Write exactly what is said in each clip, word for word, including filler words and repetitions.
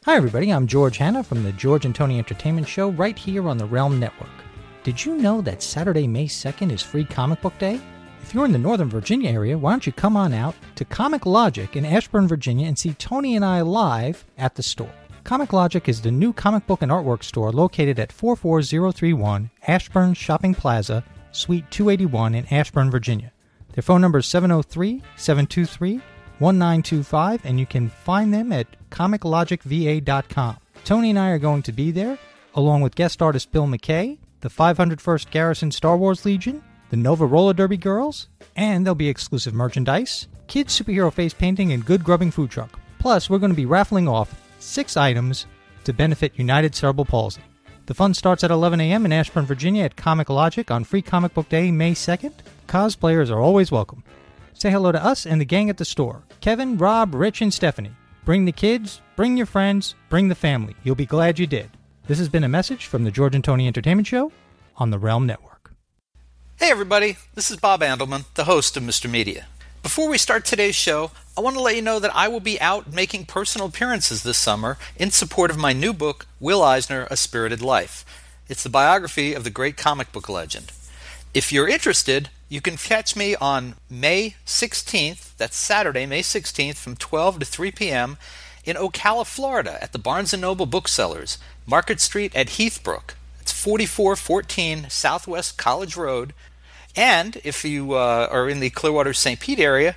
Hi everybody, I'm George Hanna from the George and Tony Entertainment Show right here on the Realm Network. Did you know that Saturday, May second is Free Comic Book Day? If you're in the Northern Virginia area, why don't you come on out to Comic Logic in Ashburn, Virginia and see Tony and I live at the store. Comic Logic is the new comic book and artwork store located at four four zero three one Ashburn Shopping Plaza, Suite two eighty-one in Ashburn, Virginia. Their phone number is seven oh three, seven two three, one nine two five, and you can find them at comic logic v a dot com. Tony and I are going to be there, along with guest artist Bill McKay, the five hundred first Garrison Star Wars Legion, the Nova Roller Derby Girls, and there'll be exclusive merchandise, kids superhero face painting, and good grubbing food truck. Plus, we're going to be raffling off six items to benefit United Cerebral Palsy. The fun starts at eleven a.m. in Ashburn, Virginia at Comic Logic on Free Comic Book Day, May second. Cosplayers are always welcome. Say hello to us and the gang at the store. Kevin, Rob, Rich, and Stephanie. Bring the kids, bring your friends, bring the family. You'll be glad you did. This has been a message from the George and Tony Entertainment Show on the Realm Network. Hey everybody, this is Bob Andelman, the host of Mister Media. Before we start today's show, I want to let you know that I will be out making personal appearances this summer in support of my new book, Will Eisner, A Spirited Life. It's the biography of the great comic book legend. If you're interested, you can catch me on May sixteenth, that's Saturday, May sixteenth, from twelve to three p.m. in Ocala, Florida, at the Barnes and Noble Booksellers, Market Street at Heathbrook. It's forty-four fourteen Southwest College Road. And if you uh, are in the Clearwater Saint Pete area,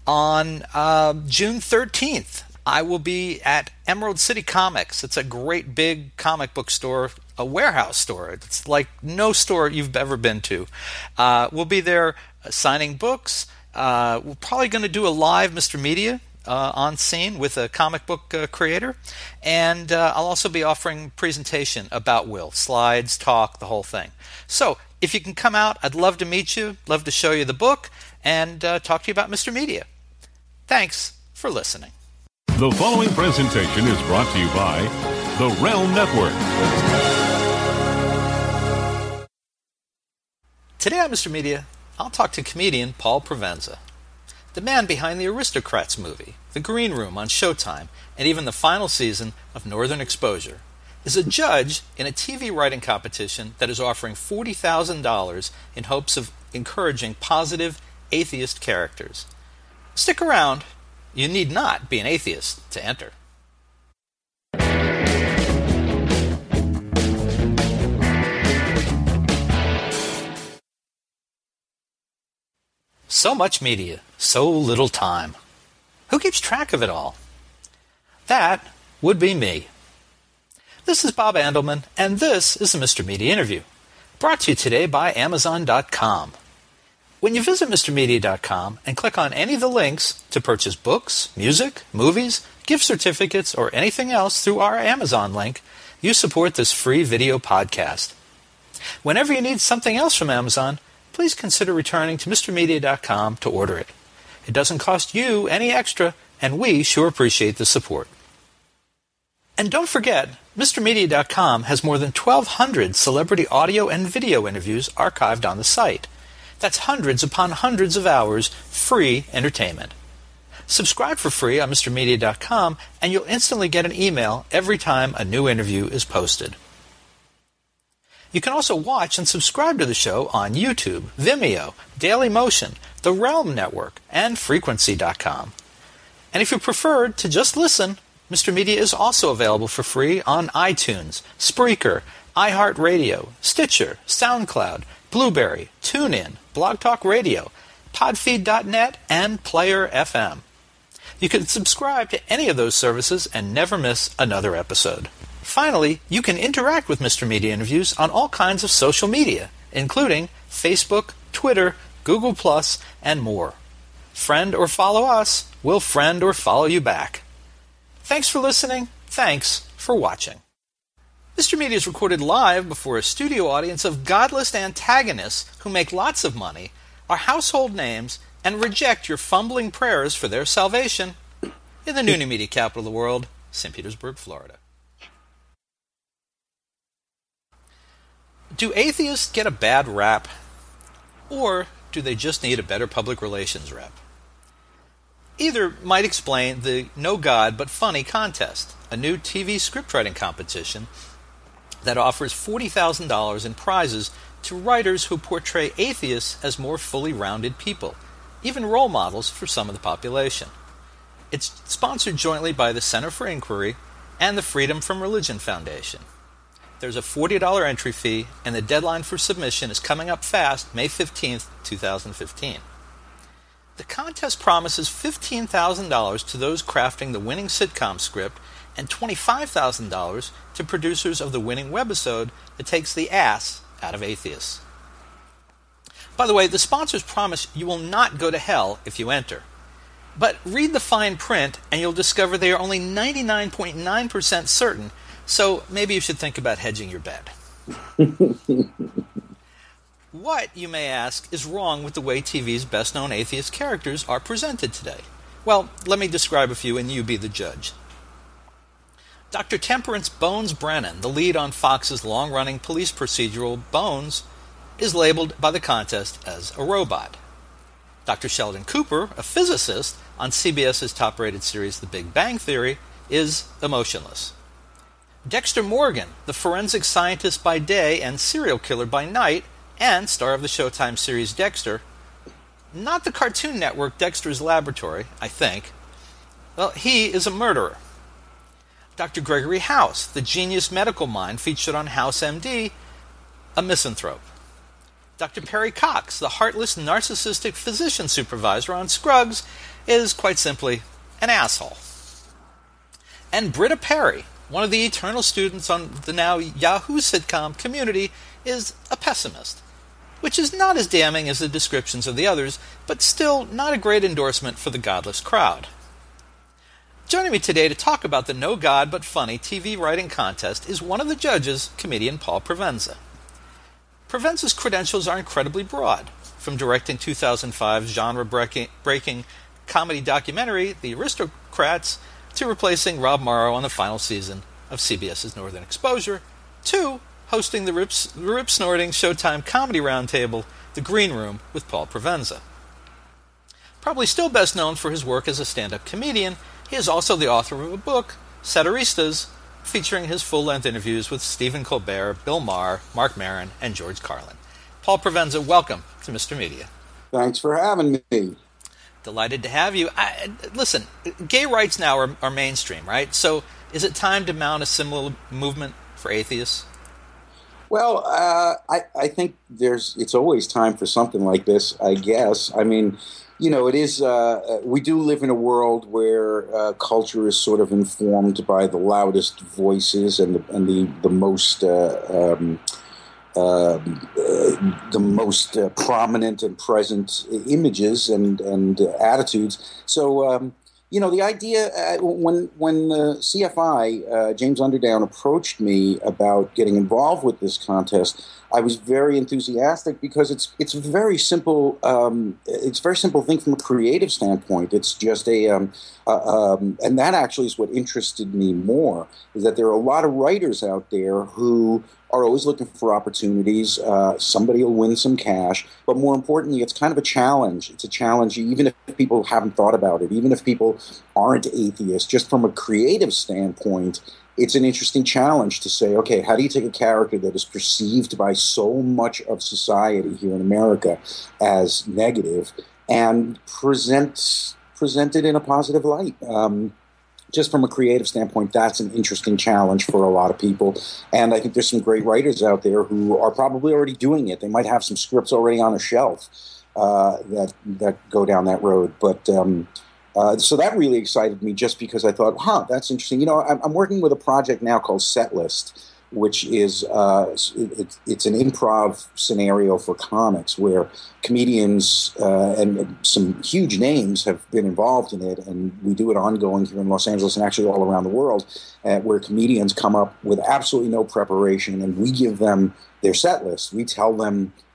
on uh, June thirteenth, I will be at Emerald City Comics. It's a great big comic book store, a warehouse store. It's like no store you've ever been to. Uh, we'll be there uh, signing books. Uh, we're probably going to do a live Mister Media uh, on scene with a comic book uh, creator. And uh, I'll also be offering a presentation about Will. Slides, talk, the whole thing. So if you can come out, I'd love to meet you, love to show you the book, and uh, talk to you about Mister Media. Thanks for listening. The following presentation is brought to you by the Realm Network. Today on Mister Media, I'll talk to comedian Paul Provenza, the man behind the Aristocrats movie, The Green Room on Showtime, and even the final season of Northern Exposure, is a judge in a T V writing competition that is offering forty thousand dollars in hopes of encouraging positive atheist characters. Stick around. You need not be an atheist to enter. So much media, so little time. Who keeps track of it all? That would be me. This is Bob Andelman, and this is the Mister Media Interview, brought to you today by Amazon dot com. When you visit Mr Media dot com and click on any of the links to purchase books, music, movies, gift certificates, or anything else through our Amazon link, you support this free video podcast. Whenever you need something else from Amazon, please consider returning to Mr Media dot com to order it. It doesn't cost you any extra, and we sure appreciate the support. And don't forget, Mr Media dot com has more than twelve hundred celebrity audio and video interviews archived on the site. That's hundreds upon hundreds of hours free entertainment. Subscribe for free on Mr Media dot com, and you'll instantly get an email every time a new interview is posted. You can also watch and subscribe to the show on YouTube, Vimeo, Dailymotion, the Realm Network, and Frequency dot com. And if you prefer to just listen, Mister Media is also available for free on iTunes, Spreaker, iHeartRadio, Stitcher, SoundCloud, Blueberry, TuneIn, Blog Talk Radio, Podfeed dot net, and Player F M. You can subscribe to any of those services and never miss another episode. Finally, you can interact with Mister Media Interviews on all kinds of social media, including Facebook, Twitter, Google Plus, and more. Friend or follow us, we'll friend or follow you back. Thanks for listening. Thanks for watching. Mister Media is recorded live before a studio audience of godless antagonists who make lots of money, are household names, and reject your fumbling prayers for their salvation in the new media capital of the world, Saint Petersburg, Florida. Do atheists get a bad rap, or do they just need a better public relations rep? Either might explain the No God But Funny contest, a new T V scriptwriting competition that offers forty thousand dollars in prizes to writers who portray atheists as more fully rounded people, even role models for some of the population. It's sponsored jointly by the Center for Inquiry and the Freedom from Religion Foundation. There's a forty dollars entry fee, and the deadline for submission is coming up fast, May fifteenth, twenty fifteen. The contest promises fifteen thousand dollars to those crafting the winning sitcom script and twenty-five thousand dollars to producers of the winning webisode that takes the ass out of atheists. By the way, the sponsors promise you will not go to hell if you enter. But read the fine print and you'll discover they are only ninety-nine point nine percent certain, so maybe you should think about hedging your bet. What, you may ask, is wrong with the way T V's best-known atheist characters are presented today? Well, let me describe a few and you be the judge. Doctor Temperance Bones Brennan, the lead on Fox's long-running police procedural Bones, is labeled by the contest as a robot. Doctor Sheldon Cooper, a physicist on CBS's top-rated series The Big Bang Theory, is emotionless. Dexter Morgan, the forensic scientist by day and serial killer by night, and star of the Showtime series Dexter, not the Cartoon Network Dexter's Laboratory, I think, well, he is a murderer. Doctor Gregory House, the genius medical mind featured on House M D, a misanthrope. Doctor Perry Cox, the heartless, narcissistic physician supervisor on Scruggs, is quite simply an asshole. And Britta Perry, one of the eternal students on the now Yahoo sitcom Community, is a pessimist, which is not as damning as the descriptions of the others, but still not a great endorsement for the godless crowd. Joining me today to talk about the No God But Funny T V writing contest is one of the judges, comedian Paul Provenza. Provenza's credentials are incredibly broad, from directing two thousand five's genre-breaking comedy documentary The Aristocrats to replacing Rob Morrow on the final season of CBS's Northern Exposure, to hosting the rip- rip-snorting Showtime comedy roundtable, The Green Room, with Paul Provenza. Probably still best known for his work as a stand-up comedian, he is also the author of a book, Satiristas, featuring his full-length interviews with Stephen Colbert, Bill Maher, Marc Maron, and George Carlin. Paul Provenza, welcome to Mister Media. Thanks for having me. Delighted to have you. I, listen, gay rights now are, are mainstream, right? So is it time to mount a similar movement for atheists? Well, uh, I, I think there's it's always time for something like this, I guess. I mean, you know, it is, uh, we do live in a world where uh, culture is sort of informed by the loudest voices and the, and the, the most, uh, um, uh, uh, the most uh, prominent and present images and, and uh, attitudes. So, um, you know, the idea, uh, when when the C F I, uh, James Underdown, approached me about getting involved with this contest, I was very enthusiastic because it's it's a very simple um, it's a very simple thing from a creative standpoint. It's just a um, uh, um, and that actually is what interested me more, is that there are a lot of writers out there who are always looking for opportunities. Uh, somebody will win some cash, but more importantly, it's kind of a challenge. It's a challenge even if people haven't thought about it, even if people aren't atheists. Just from a creative standpoint, it's an interesting challenge to say, okay, how do you take a character that is perceived by so much of society here in America as negative and present present it in a positive light? Um, just from a creative standpoint, that's an interesting challenge for a lot of people. And I think there's some great writers out there who are probably already doing it. They might have some scripts already on a shelf uh, that that go down that road. But um, uh, so that really excited me, just because I thought, huh, that's interesting. You know, I'm, I'm working with a project now called Setlist, which is uh, it, it's an improv scenario for comics where comedians uh, and some huge names have been involved in it, and we do it ongoing here in Los Angeles and actually all around the world, uh, where comedians come up with absolutely no preparation, and we give them their set list. We tell them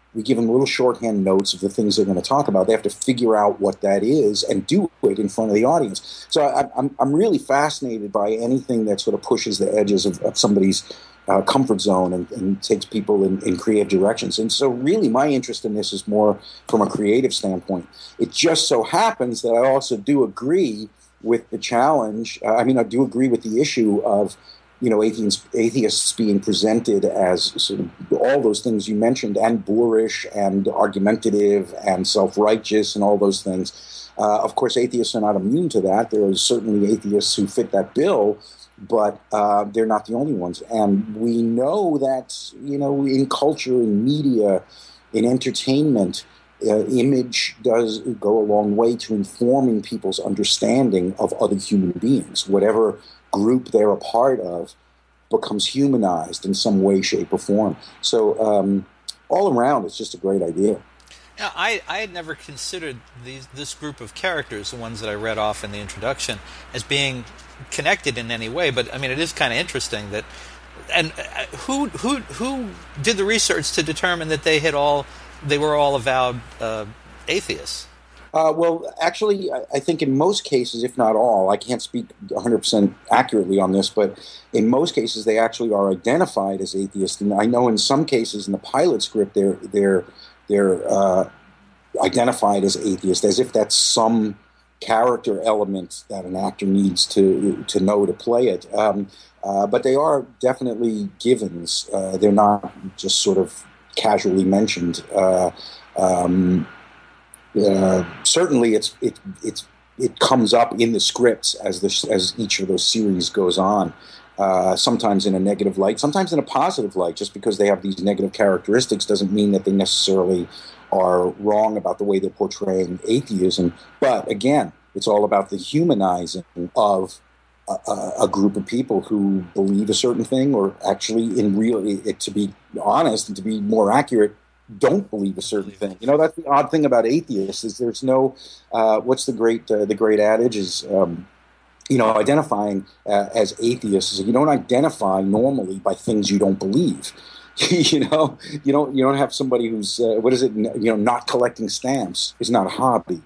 we give them little shorthand notes of the things they're going to talk about. They have to figure out what that is and do it in front of the audience. So I, I'm I'm really fascinated by anything that sort of pushes the edges of, of somebody's uh, comfort zone and, and takes people in, in creative directions. And so really my interest in this is more from a creative standpoint. It just so happens that I also do agree with the challenge. Uh, I mean, I do agree with the issue of you know, atheists, atheists being presented as sort of all those things you mentioned, and boorish and argumentative and self-righteous and all those things. Uh, of course, atheists are not immune to that. There are certainly atheists who fit that bill, but uh, they're not the only ones. And we know that, you know, in culture, in media, in entertainment, uh, image does go a long way to informing people's understanding of other human beings. Whatever group they're a part of becomes humanized in some way, shape, or form. So um, all around, it's just a great idea. Now, I, I had never considered these, this group of characters, the ones that I read off in the introduction, as being connected in any way. But I mean, it is kind of interesting that. And uh, who who who did the research to determine that they had all they were all avowed uh, atheists? Uh, well, actually, I, I think in most cases, if not all, I can't speak one hundred percent accurately on this, but in most cases, they actually are identified as atheists. And I know in some cases in the pilot script, they're they're they're uh, identified as atheist, as if that's some character element that an actor needs to to know to play it. Um, uh, but they are definitely givens. Uh, they're not just sort of casually mentioned. Uh, um, Uh, certainly, it's it it's it comes up in the scripts as the as each of those series goes on. Uh, sometimes in a negative light, sometimes in a positive light. Just because they have these negative characteristics doesn't mean that they necessarily are wrong about the way they're portraying atheism. But again, it's all about the humanizing of a, a, a group of people who believe a certain thing, or actually, in real, it, to be honest and to be more accurate, don't believe a certain thing. You know, that's the odd thing about atheists is there's no. Uh, what's the great uh, the great adage is, um, you know, identifying uh, as atheists is you don't identify normally by things you don't believe. you know, you don't you don't have somebody who's uh, what is it? You know, not collecting stamps is not a hobby.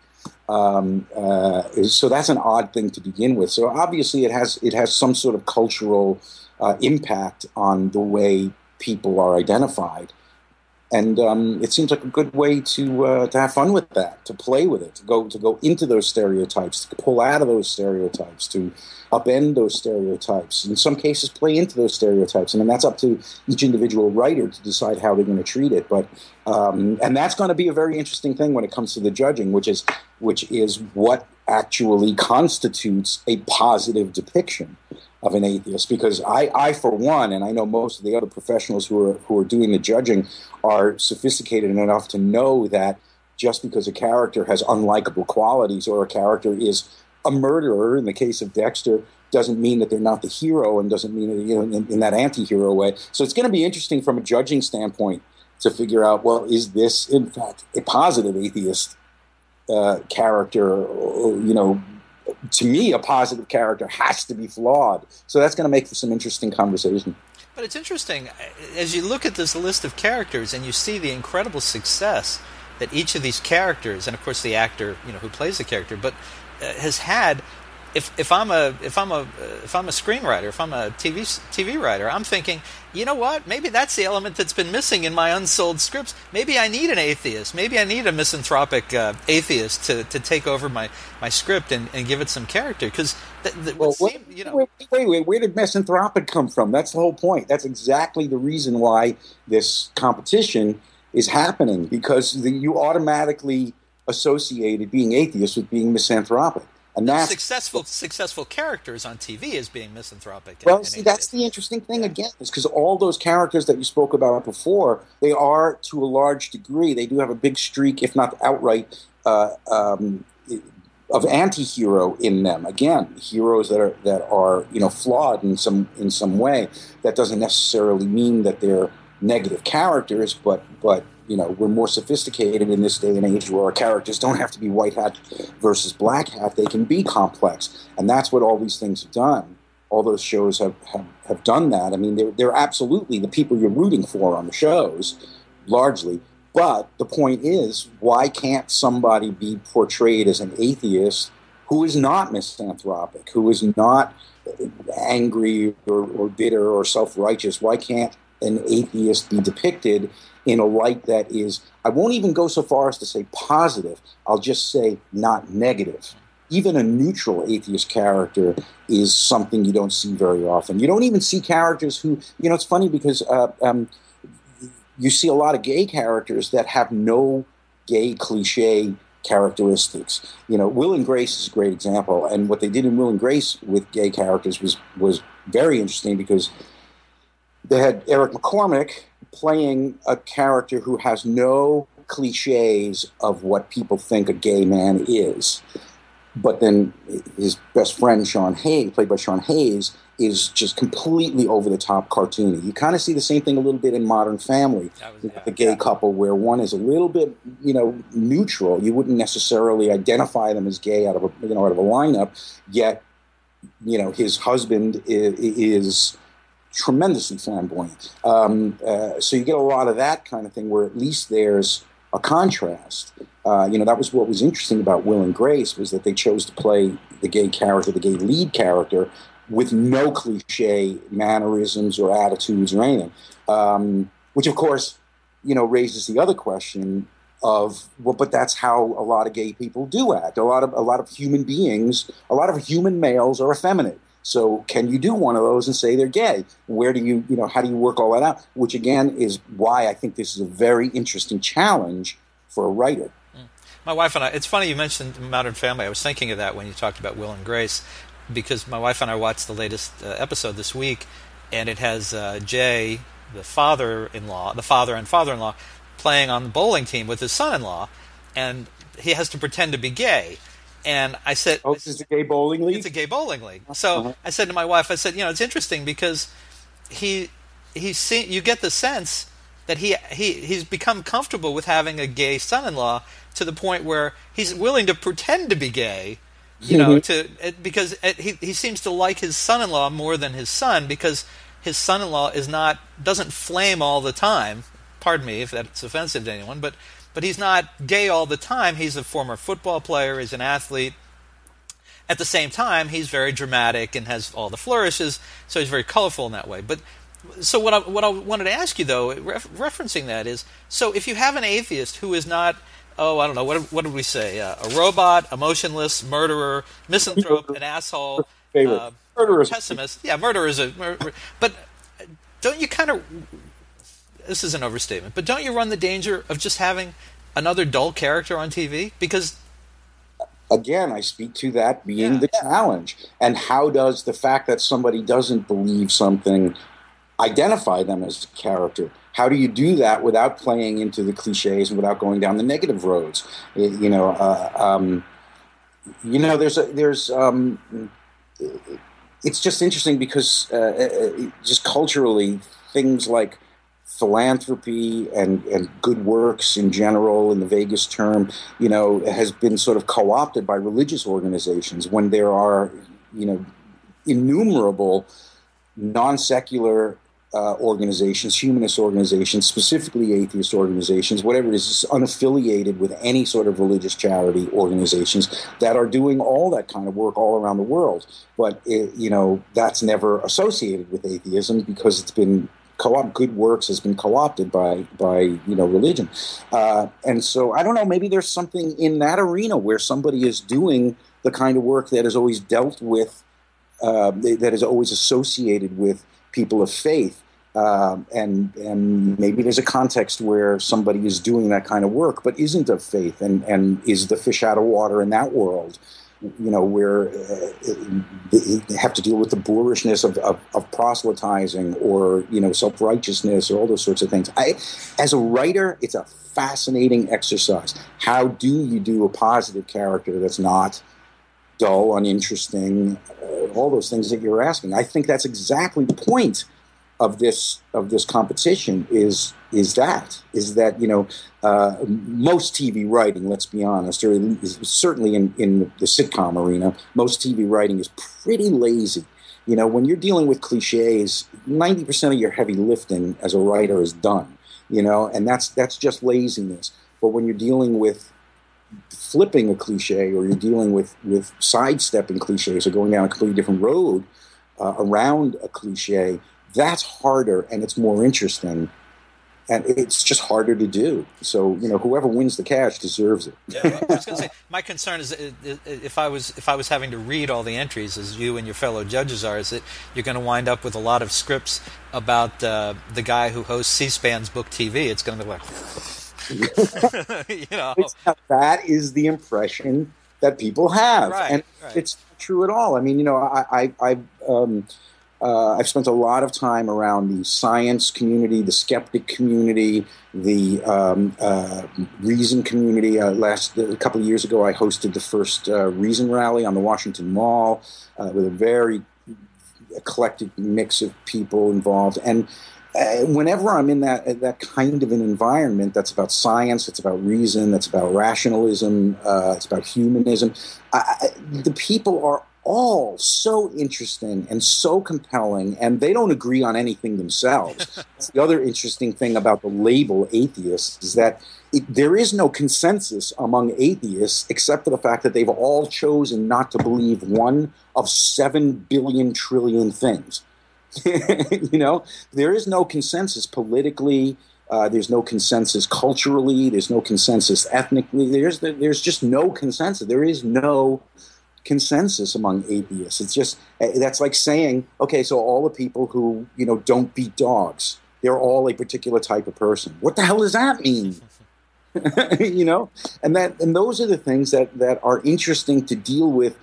Um, uh, so that's an odd thing to begin with. So obviously, it has it has some sort of cultural uh, impact on the way people are identified. And um, it seems like a good way to uh, to have fun with that, to play with it, to go to go into those stereotypes, to pull out of those stereotypes, to upend those stereotypes. In some cases, play into those stereotypes, and then that's up to each individual writer to decide how they're going to treat it. But um, and that's going to be a very interesting thing when it comes to the judging, which is which is what actually constitutes a positive depiction of an atheist, because I, I, for one, and I know most of the other professionals who are who are doing the judging are sophisticated enough to know that just because a character has unlikable qualities or a character is a murderer, in the case of Dexter, doesn't mean that they're not the hero and doesn't mean, you know, in, in that anti-hero way. So it's going to be interesting from a judging standpoint to figure out, well, is this, in fact, a positive atheist uh, character, or, you know, to me, a positive character has to be flawed. So that's going to make for some interesting conversation. But it's interesting, as you look at this list of characters and you see the incredible success that each of these characters, and of course the actor, you know, who plays the character, but uh, has had. If if I'm a if I'm a if I'm a screenwriter, if I'm a T V T V writer, I'm thinking, you know what? Maybe that's the element that's been missing in my unsold scripts. Maybe I need an atheist. Maybe I need a misanthropic uh, atheist to, to take over my, my script and, and give it some character. Because th- th- well, seem, you know, wait, wait, wait, where did misanthropic come from? That's the whole point. That's exactly the reason why this competition is happening, because the, you automatically associated being atheist with being misanthropic. And that's, successful successful characters on T V as being misanthropic. Well, and, see, and that's the interesting thing again, is because all those characters that you spoke about before, they are, to a large degree, they do have a big streak, if not outright, uh, um, of anti-hero in them. Again, heroes that are that are you know flawed in some in some way. That doesn't necessarily mean that they're negative characters, but but. You know, we're more sophisticated in this day and age where our characters don't have to be white hat versus black hat. They can be complex. And that's what all these things have done. All those shows have, have, have done that. I mean, they're, they're absolutely the people you're rooting for on the shows, largely, But the point is, why can't somebody be portrayed as an atheist who is not misanthropic, who is not angry or, or bitter or self-righteous? Why can't an atheist be depicted in a light that is, I won't even go so far as to say positive, I'll just say not negative. Even a neutral atheist character is something you don't see very often. You don't even see characters who, you know, it's funny because uh, um, you see a lot of gay characters that have no gay cliche characteristics. You know, Will and Grace is a great example, and what they did in Will and Grace with gay characters was was very interesting because they had Eric McCormick playing a character who has no cliches of what people think a gay man is. But then his best friend, Sean Hayes, played by Sean Hayes, is just completely over-the-top cartoony. You kind of see the same thing a little bit in Modern Family, was, yeah, the gay yeah. couple, where one is a little bit, you know, neutral. You wouldn't necessarily identify them as gay out of a, you know, out of a lineup, yet, you know, his husband is, is tremendously flamboyant. Um, uh, so you get a lot of that kind of thing where at least there's a contrast. Uh, you know, that was what was interesting about Will and Grace, was that they chose to play the gay character, the gay lead character, with no cliche mannerisms or attitudes or anything. Um, which, of course, you know, raises the other question of, well, but that's how a lot of gay people do act. A lot of a lot of human beings, a lot of human males are effeminate. So can you do one of those and say they're gay? Where do you, you know, how do you work all that out? Which, again, is why I think this is a very interesting challenge for a writer. My wife and I, it's funny you mentioned Modern Family. I was thinking of that when you talked about Will and Grace, because my wife and I watched the latest uh, episode this week, and it has uh, Jay, the father-in-law, the father and father-in-law, playing on the bowling team with his son-in-law, and he has to pretend to be gay. And I said, "Oh, it's a gay bowling league." It's a gay bowling league. So uh-huh. I said to my wife, I said, you know, it's interesting because he he's seen, you get the sense that he he he's become comfortable with having a gay son-in-law to the point where he's willing to pretend to be gay, you know, to because it, he he seems to like his son-in-law more than his son, because his son-in-law is not doesn't flame all the time. Pardon me if that's offensive to anyone, but. But he's not gay all the time. He's a former football player. He's an athlete. At the same time, he's very dramatic and has all the flourishes, so he's very colorful in that way. But so what I, what I wanted to ask you, though, ref, referencing that is, so if you have an atheist who is not, oh, I don't know, what, what did we say? Uh, a robot, emotionless, murderer, misanthrope, an asshole, uh, pessimist. Yeah, murderer is a... Murder, but don't you kind of... This is an overstatement, but don't you run the danger of just having another dull character on T V? Because, again, I speak to that being yeah, the yeah. challenge. And how does the fact that somebody doesn't believe something identify them as a character? How do you do that without playing into the cliches and without going down the negative roads? You know, uh, um, you know, there's a, there's um, it's just interesting because uh, just culturally, things like philanthropy and, and good works in general, in the vaguest term, you know, has been sort of co-opted by religious organizations when there are, you know, innumerable non-secular uh, organizations, humanist organizations, specifically atheist organizations, whatever it is, just unaffiliated with any sort of religious charity organizations that are doing all that kind of work all around the world. But, it, you know, that's never associated with atheism because it's been co-op good works has been co-opted by by you know religion, uh, and so I don't know. Maybe there's something in that arena where somebody is doing the kind of work that is always dealt with, uh, that is always associated with people of faith, uh, and and maybe there's a context where somebody is doing that kind of work but isn't of faith and and is the fish out of water in that world. You know, where uh, they have to deal with the boorishness of, of, of proselytizing or, you know, self-righteousness or all those sorts of things. I, as a writer, it's a fascinating exercise. How do you do a positive character that's not dull, uninteresting, uh, all those things that you're asking? I think that's exactly the point of this of this competition is is that is that you know uh, most T V writing, let's be honest, or is certainly in, in the sitcom arena, most T V writing is pretty lazy. You know, when you're dealing with cliches, ninety percent of your heavy lifting as a writer is done. you know, and that's that's just laziness. But when you're dealing with flipping a cliche, or you're dealing with, with sidestepping cliches, or going down a completely different road uh, around a cliche, that's harder and it's more interesting. And it's just harder to do. So, you know, whoever wins the cash deserves it. Yeah, well, I was going to say, my concern is if I was if I was having to read all the entries, as you and your fellow judges are, is that you're going to wind up with a lot of scripts about uh, the guy who hosts C-SPAN's Book T V. It's going to be like, you know, it's, that is the impression that people have, right, and right. It's not true at all. I mean, you know, I, I, I um, Uh, I've spent a lot of time around the science community, the skeptic community, the um, uh, reason community. Uh, last a couple of years ago, I hosted the first uh, Reason rally on the Washington Mall uh, with a very eclectic mix of people involved. And uh, whenever I'm in that that kind of an environment, that's about science, it's about reason, that's about rationalism, uh, it's about humanism. I, I, the people are all so interesting and so compelling, and they don't agree on anything themselves. That's the other interesting thing about the label atheist, is that it, there is no consensus among atheists except for the fact that they've all chosen not to believe one of seven billion trillion things. You know, there is no consensus politically. Uh, there's no consensus culturally. There's no consensus ethnically. There's there's just no consensus. There is no consensus among atheists. It's just, that's like saying, okay, so all the people who, you know, don't beat dogs, they're all a particular type of person. What the hell does that mean? You know, and that, and those are the things that, that are interesting to deal with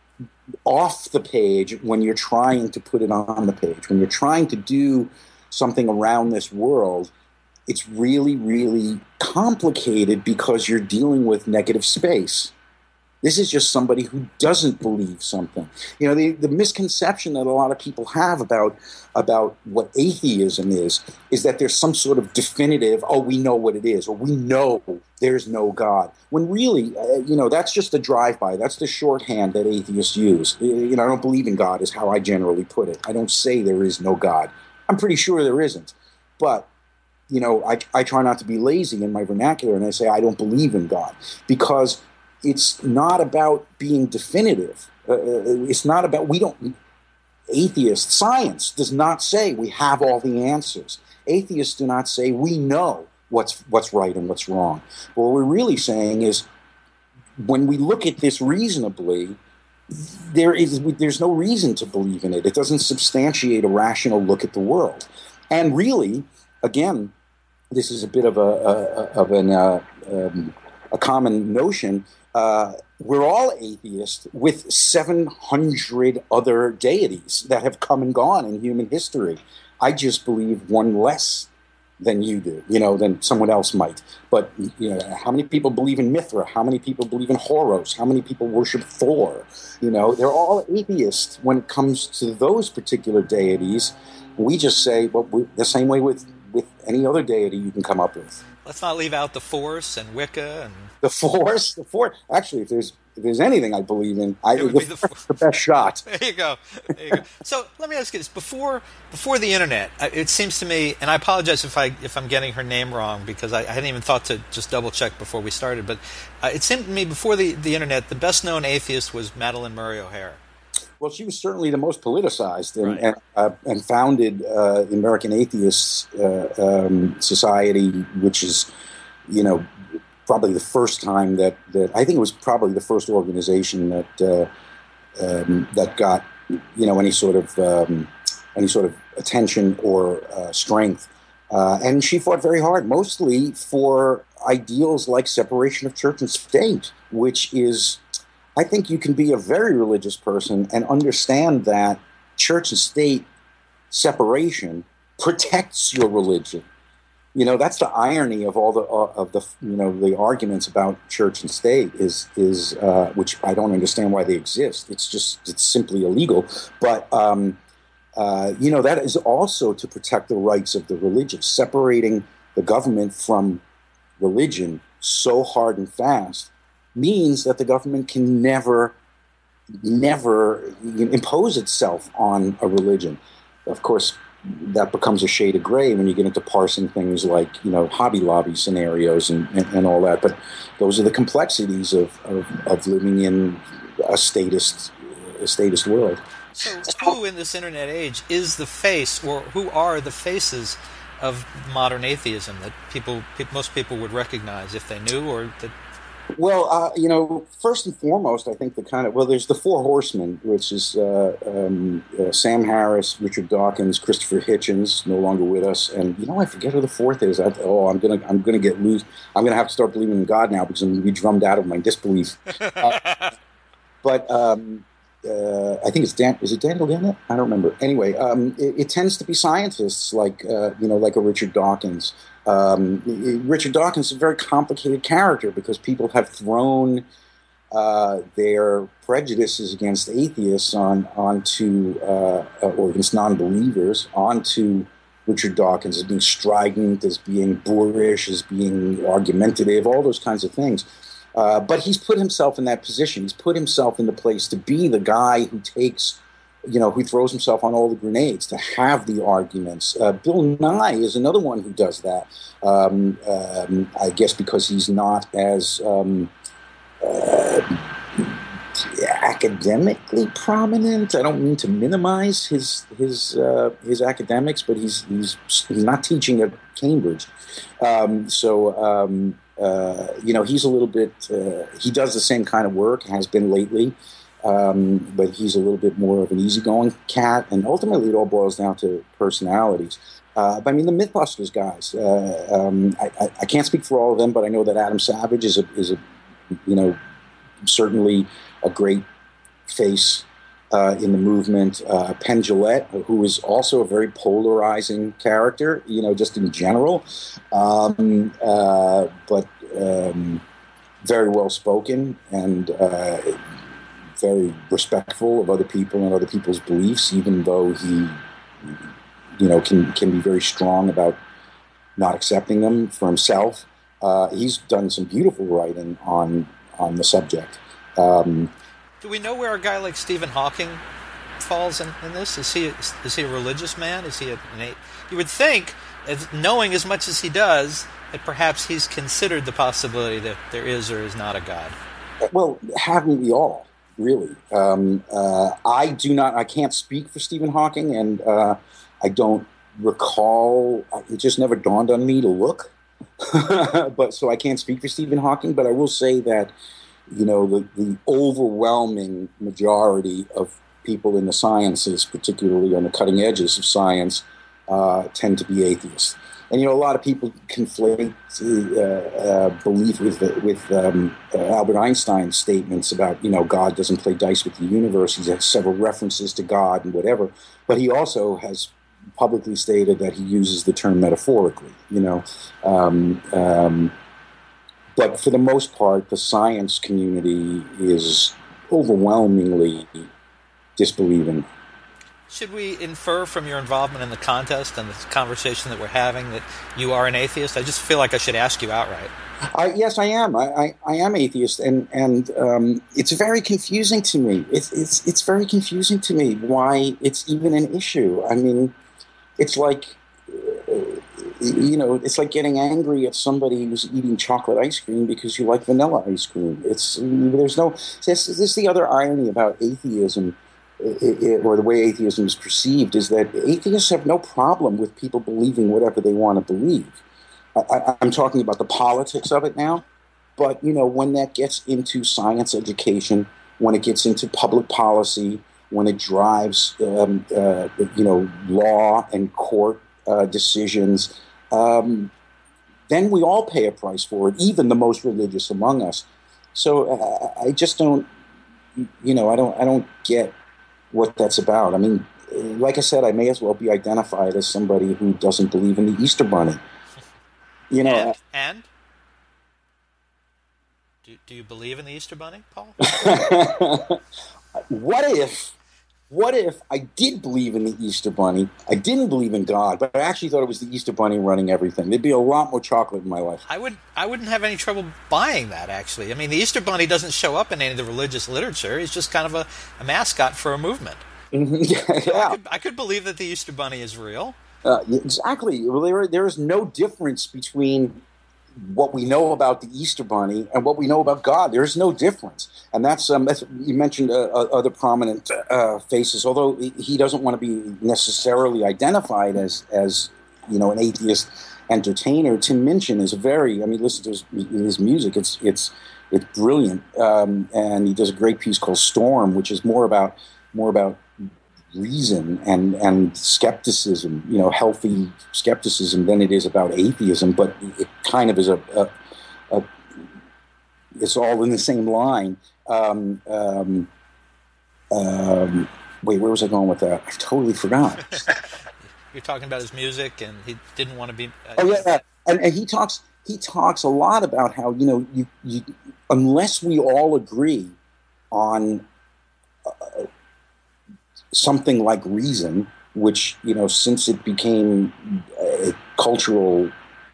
off the page when you're trying to put it on the page. When you're trying to do something around this world, it's really, really complicated because you're dealing with negative space. This is just somebody who doesn't believe something. You know, the, the misconception that a lot of people have about about what atheism is, is that there's some sort of definitive, oh, we know what it is, or we know there's no God. When really, uh, you know, that's just a drive-by. That's the shorthand that atheists use. You know, I don't believe in God is how I generally put it. I don't say there is no God. I'm pretty sure there isn't. But, you know, I, I try not to be lazy in my vernacular, and I say I don't believe in God, because it's not about being definitive. Uh, it's not about, we don't, atheist science does not say we have all the answers. Atheists do not say we know what's what's right and what's wrong. What we're really saying is, when we look at this reasonably, there is there's no reason to believe in it. It doesn't substantiate a rational look at the world. And really, again, this is a bit of a, a of an uh, um, a common notion. Uh, we're all atheists with seven hundred other deities that have come and gone in human history. I just believe one less than you do, you know, than someone else might. But, you know, how many people believe in Mithra? How many people believe in Horus? How many people worship Thor? You know, they're all atheists when it comes to those particular deities. We just say, well, we, the same way with, with any other deity you can come up with. Let's not leave out the Force and Wicca and the Force. The Force. Actually, if there's if there's anything I believe in, I, it would the, be the, Force. the best shot. There you go. There you go. So let me ask you this: before before the internet, it seems to me, and I apologize if I if I'm getting her name wrong, because I, I hadn't even thought to just double check before we started. But uh, it seemed to me before the, the internet, the best known atheist was Madalyn Murray O'Hair. Well, she was certainly the most politicized, and right. and, uh, and founded uh, the American Atheists uh, um, Society, which is, you know, probably the first time that, that I think it was probably the first organization that uh, um, that got, you know, any sort of um, any sort of attention or uh, strength. Uh, and she fought very hard, mostly for ideals like separation of church and state, which is, I think you can be a very religious person and understand that church and state separation protects your religion. You know, that's the irony of all the uh, of the you know the arguments about church and state is is uh, which I don't understand why they exist. It's just it's simply illegal. But um, uh, you know, that is also to protect the rights of the religious. Separating the government from religion so hard and fast means that the government can never, never impose itself on a religion. Of course, that becomes a shade of gray when you get into parsing things like, you know, Hobby Lobby scenarios and, and, and all that. But those are the complexities of, of, of living in a statist, a statist world. So who in this internet age is the face, or who are the faces of modern atheism that people, most people would recognize if they knew, or that? Well, uh, you know, first and foremost, I think the kind of, well, there's the Four Horsemen, which is uh, um, uh, Sam Harris, Richard Dawkins, Christopher Hitchens, no longer with us, and you know, I forget who the fourth is. I, oh, I'm gonna, I'm gonna get loose. I'm gonna have to start believing in God now because I'm gonna be drummed out of my disbelief. Uh, but um, uh, I think it's Dan. Is it Daniel Dennett? I don't remember. Anyway, um, it, it tends to be scientists like, uh, you know, like a Richard Dawkins. Um, Richard Dawkins is a very complicated character because people have thrown uh, their prejudices against atheists on onto uh, or against non-believers onto Richard Dawkins as being strident, as being boorish, as being argumentative, all those kinds of things. Uh, but he's put himself in that position. He's put himself in the place to be the guy who takes, you know, who throws himself on all the grenades, to have the arguments. Uh, Bill Nye is another one who does that. Um, um, I guess because he's not as um, uh, academically prominent. I don't mean to minimize his his uh, his academics, but he's he's he's not teaching at Cambridge. Um, so um, uh, you know, he's a little bit. Uh, he does the same kind of work, has been lately. Um, but he's a little bit more of an easygoing cat, and ultimately it all boils down to personalities. Uh, but I mean, the Mythbusters guys, uh, um, I, I, I can't speak for all of them, but I know that Adam Savage is a, is a you know, certainly a great face uh, in the movement. Uh, Penn Jillette, who is also a very polarizing character, you know, just in general, um, uh, but um, very well spoken and uh, very respectful of other people and other people's beliefs, even though he, you know, can can be very strong about not accepting them for himself. Uh, he's done some beautiful writing on on the subject. Um, Do we know where a guy like Stephen Hawking falls in, in this? Is he a, is he a religious man? Is he a, an a, you would think, as, knowing as much as he does, that perhaps he's considered the possibility that there is or is not a God. Well, haven't we all? Really, um, uh, I do not. I can't speak for Stephen Hawking, and uh, I don't recall. It just never dawned on me to look. But so I can't speak for Stephen Hawking. But I will say that, you know, the, the overwhelming majority of people in the sciences, particularly on the cutting edges of science, uh, tend to be atheists. And, you know, a lot of people conflate uh, uh, belief with with um, uh, Albert Einstein's statements about, you know, God doesn't play dice with the universe. He has several references to God and whatever. But he also has publicly stated that he uses the term metaphorically, you know. Um, um, but for the most part, the science community is overwhelmingly disbelieving. Should we infer from your involvement in the contest and the conversation that we're having that you are an atheist? I just feel like I should ask you outright. I, yes, I am. I, I, I am atheist, and and um, it's very confusing to me. It's it's it's very confusing to me why it's even an issue. I mean, it's like uh, you know, it's like getting angry at somebody who's eating chocolate ice cream because you like vanilla ice cream. It's there's no. This, this is the other irony about atheism. It, it, or the way atheism is perceived, is that atheists have no problem with people believing whatever they want to believe. I, I, I'm talking about the politics of it now, but you know, when that gets into science education, when it gets into public policy, when it drives um, uh, you know, law and court uh, decisions, um, then we all pay a price for it, even the most religious among us. So uh, I just don't, you know, I don't, I don't get what that's about. I mean, like I said, I may as well be identified as somebody who doesn't believe in the Easter Bunny. You know, and, and? Do, do you believe in the Easter Bunny, Paul? What if, what if I did believe in the Easter Bunny? I didn't believe in God, but I actually thought it was the Easter Bunny running everything. There'd be a lot more chocolate in my life. I would, I wouldn't have any trouble buying that, actually. I mean, the Easter Bunny doesn't show up in any of the religious literature. He's just kind of a, a mascot for a movement. yeah. I could, I could believe that the Easter Bunny is real. Uh, exactly. Well, there, there is no difference between what we know about the Easter Bunny and what we know about God. There is no difference. And that's, um, that's you mentioned uh, other prominent uh, faces, although he doesn't want to be necessarily identified as, as you know, an atheist entertainer. Tim Minchin is a very, I mean, listen to his, his music. It's, it's, it's brilliant. Um, and he does a great piece called Storm, which is more about, more about reason and, and skepticism, you know, healthy skepticism than it is about atheism, but it kind of is a, a, a it's all in the same line. Um, um, um, wait, where was I going with that? I totally forgot. You're talking about his music, and he didn't want to be. Uh, oh yeah, and, and he talks he talks a lot about how, you know, you, you unless we all agree on Uh, something like reason, which, you know, since it became a cultural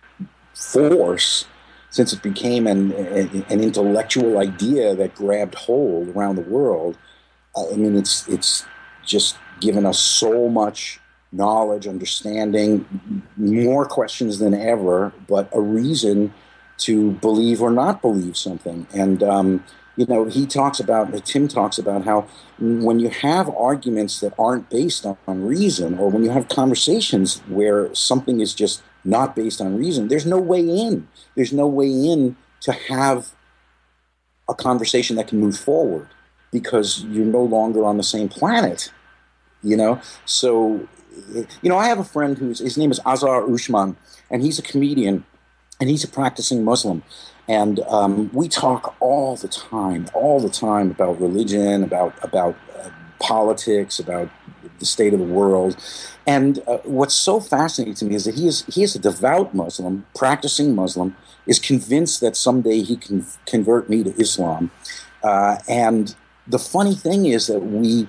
force, since it became an, an intellectual idea that grabbed hold around the world, I mean, it's it's just given us so much knowledge, understanding, more questions than ever, but a reason to believe or not believe something. And um, you know, he talks about, Tim talks about how when you have arguments that aren't based on reason, or when you have conversations where something is just not based on reason, there's no way in. There's no way in to have a conversation that can move forward because you're no longer on the same planet, you know? So, you know, I have a friend who's, his name is Azar Ushman, and he's a comedian, and he's a practicing Muslim. And um, we talk all the time, all the time about religion, about about uh, politics, about the state of the world. And uh, what's so fascinating to me is that he is he is a devout Muslim, practicing Muslim, is convinced that someday he can convert me to Islam. Uh, and the funny thing is that we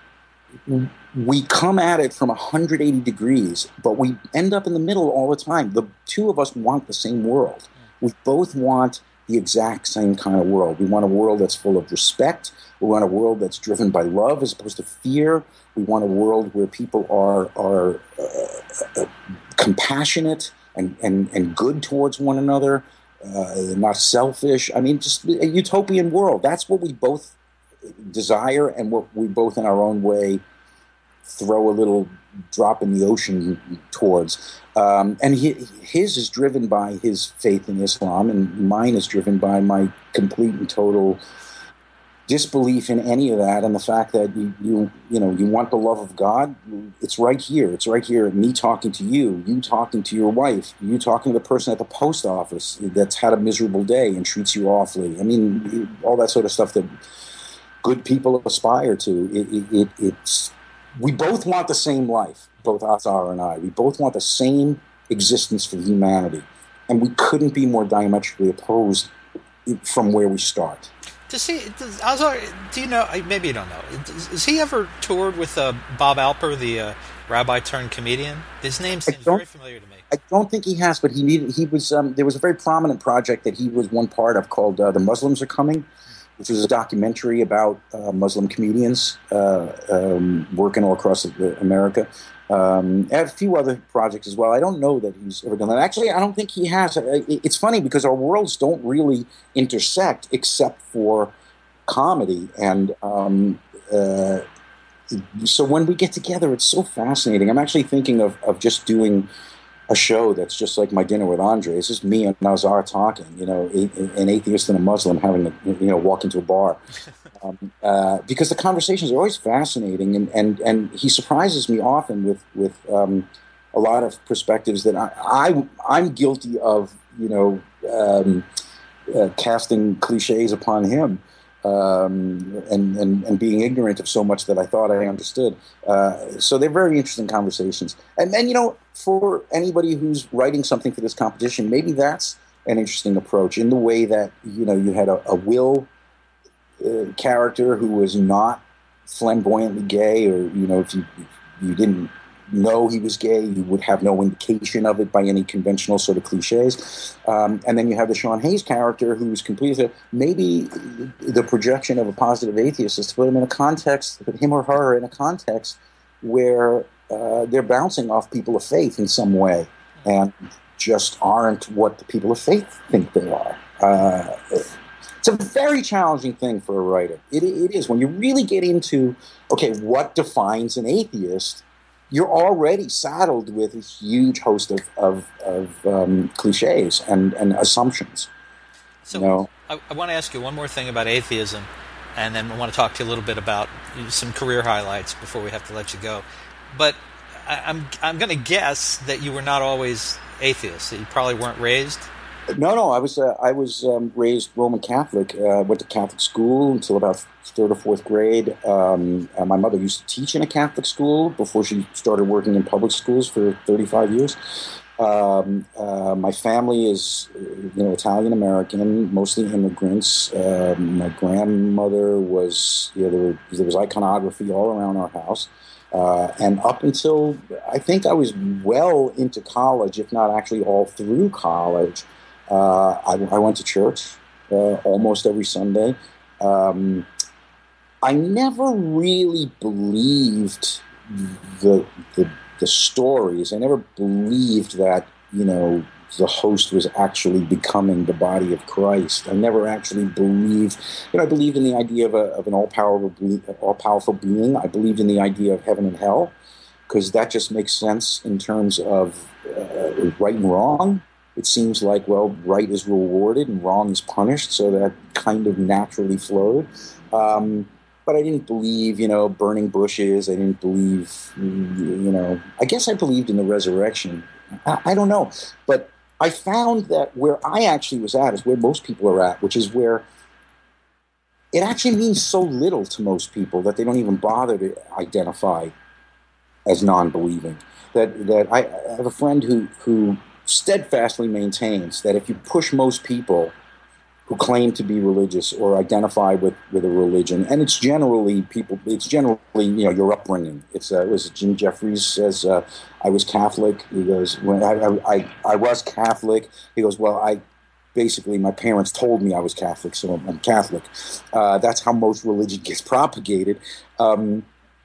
we come at it from one hundred eighty degrees, but we end up in the middle all the time. The two of us want the same world. We both want the exact same kind of world. We want a world that's full of respect. We want a world that's driven by love as opposed to fear. We want a world where people are are uh, uh, compassionate and, and, and good towards one another, uh, not selfish. I mean, just a utopian world. That's what we both desire, and what we both in our own way throw a little drop in the ocean towards. Um, and he, his is driven by his faith in Islam, and mine is driven by my complete and total disbelief in any of that, and the fact that you, you, you know, you want the love of God. It's right here. It's right here. Me talking to you, you talking to your wife, you talking to the person at the post office that's had a miserable day and treats you awfully. I mean, all that sort of stuff that good people aspire to. It, it, it, it's we both want the same life. Both Azar and I, we both want the same existence for humanity, and we couldn't be more diametrically opposed from where we start. Does he, does Azar, do you know, maybe you don't know, has he ever toured with uh, Bob Alper, the uh, rabbi turned comedian? His name seems very familiar to me. I don't think he has, but he needed, he was, um, there was a very prominent project that he was one part of called uh, The Muslims Are Coming, which was a documentary about uh, Muslim comedians uh, um, working all across America. Um, and a few other projects as well. I don't know that he's ever done that. Actually, I don't think he has. It's funny because our worlds don't really intersect except for comedy. And um, uh, so when we get together, it's so fascinating. I'm actually thinking of, of just doing a show that's just like My Dinner with Andre. It's just me and Nazar talking, you know, an atheist and a Muslim having a, you know, walk into a bar. Um, uh, because the conversations are always fascinating, and, and, and he surprises me often with with um, a lot of perspectives that I, I I'm guilty of, you know, um, uh, casting cliches upon him, um, and, and and being ignorant of so much that I thought I understood. Uh, so they're very interesting conversations, and and you know, for anybody who's writing something for this competition, maybe that's an interesting approach in the way that, you know, you had a, a Will. Uh, character who was not flamboyantly gay, or, you know, if you you didn't know he was gay. You would have no indication of it by any conventional sort of cliches. Um, and then you have the Sean Hayes character who's completely, maybe the projection of a positive atheist is to put him in a context, put him or her in a context where uh, they're bouncing off people of faith in some way and just aren't what the people of faith think they are. Uh, it's a very challenging thing for a writer. It, it is. When you really get into, okay, what defines an atheist, you're already saddled with a huge host of, of, of um, cliches and, and assumptions. So you know? I, I want to ask you one more thing about atheism, and then I want to talk to you a little bit about some career highlights before we have to let you go. But I, I'm I'm going to guess that you were not always atheist, that you probably weren't raised. No, no, I was uh, I was um, raised Roman Catholic. Uh, went to Catholic school until about third or fourth grade. Um, uh, my mother used to teach in a Catholic school before she started working in public schools for thirty-five years. Um, uh, my family is, you know, Italian American, mostly immigrants. Uh, my grandmother was, you know, there, were, there was iconography all around our house. Uh, and up until, I think I was well into college, if not actually all through college, uh, I, I went to church uh, almost every Sunday. Um, I never really believed the, the the stories. I never believed that, you know, the host was actually becoming the body of Christ. I never actually believed, you know, I believed in the idea of, a, of an all-powerful, all-powerful being. I believed in the idea of heaven and hell, because that just makes sense in terms of uh, right and wrong. It seems like, well, right is rewarded and wrong is punished, so that kind of naturally flowed. Um, but I didn't believe, you know, burning bushes. I didn't believe, you know, I guess I believed in the resurrection. I, I don't know. But I found that where I actually was at is where most people are at, which is where it actually means so little to most people that they don't even bother to identify as non-believing. That that I, I have a friend who, who steadfastly maintains that if you push most people who claim to be religious or identify with, with a religion, and it's generally people, it's generally, you know, your upbringing. It's uh, it was Jim Jeffries says, uh, I was Catholic. He goes, when I, I, I was Catholic. He goes, well, I basically, my parents told me I was Catholic, so I'm, I'm Catholic. Uh, that's how most religion gets propagated. Um,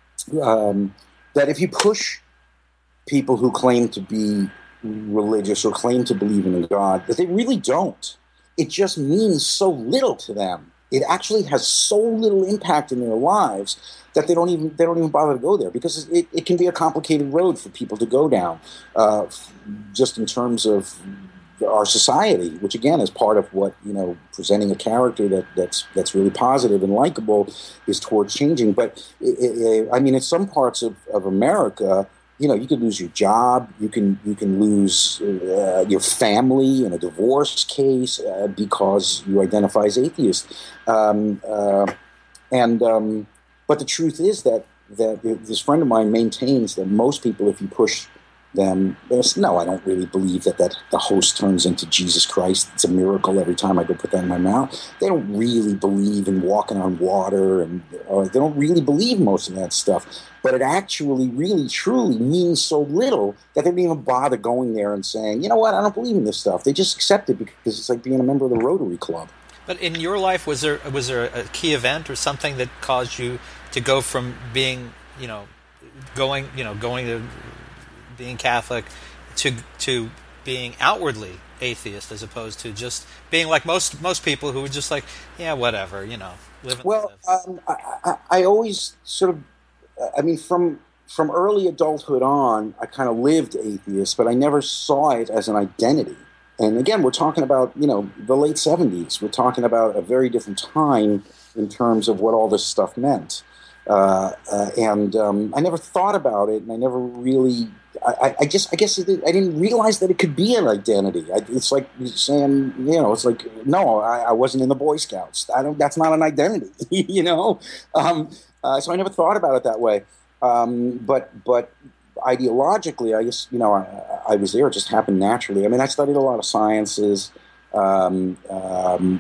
um, that if you push people who claim to be religious or claim to believe in God, that they really don't. It just means so little to them. It actually has so little impact in their lives that they don't even they don't even bother to go there, because it, it can be a complicated road for people to go down, uh, just in terms of our society, which again is part of what, you know, presenting a character that, that's that's really positive and likable is towards changing. But it, it, I mean, in some parts of, of America, you know, you could lose your job, you can you can lose uh, your family in a divorce case uh, because you identify as atheist. Um, uh, and um, but the truth is that that this friend of mine maintains that most people, if you push them, no, I don't really believe that, that the host turns into Jesus Christ. It's a miracle every time I go put that in my mouth. They don't really believe in walking on water, and uh, they don't really believe most of that stuff. But it actually really, truly means so little that they don't even bother going there and saying, you know what, I don't believe in this stuff. They just accept it because it's like being a member of the Rotary Club. But in your life, was there was there a key event or something that caused you to go from being, you know, going, you know, going to being Catholic to to being outwardly atheist, as opposed to just being like most most people who were just like, yeah, whatever, you know, live and well, live. Um, I, I, I always sort of, I mean, from from early adulthood on, I kind of lived atheist, but I never saw it as an identity. And again, we're talking about, you know, the late seventies. We're talking about a very different time in terms of what all this stuff meant. Uh, uh, and um, I never thought about it, and I never really. I, I just, I guess, it, I didn't realize that it could be an identity. I, it's like saying, you know, it's like, no, I, I wasn't in the Boy Scouts. I don't. That's not an identity, you know. Um, uh, so I never thought about it that way. Um, but, but ideologically, I guess, you know, I, I was there. It just happened naturally. I mean, I studied a lot of sciences. Um, um,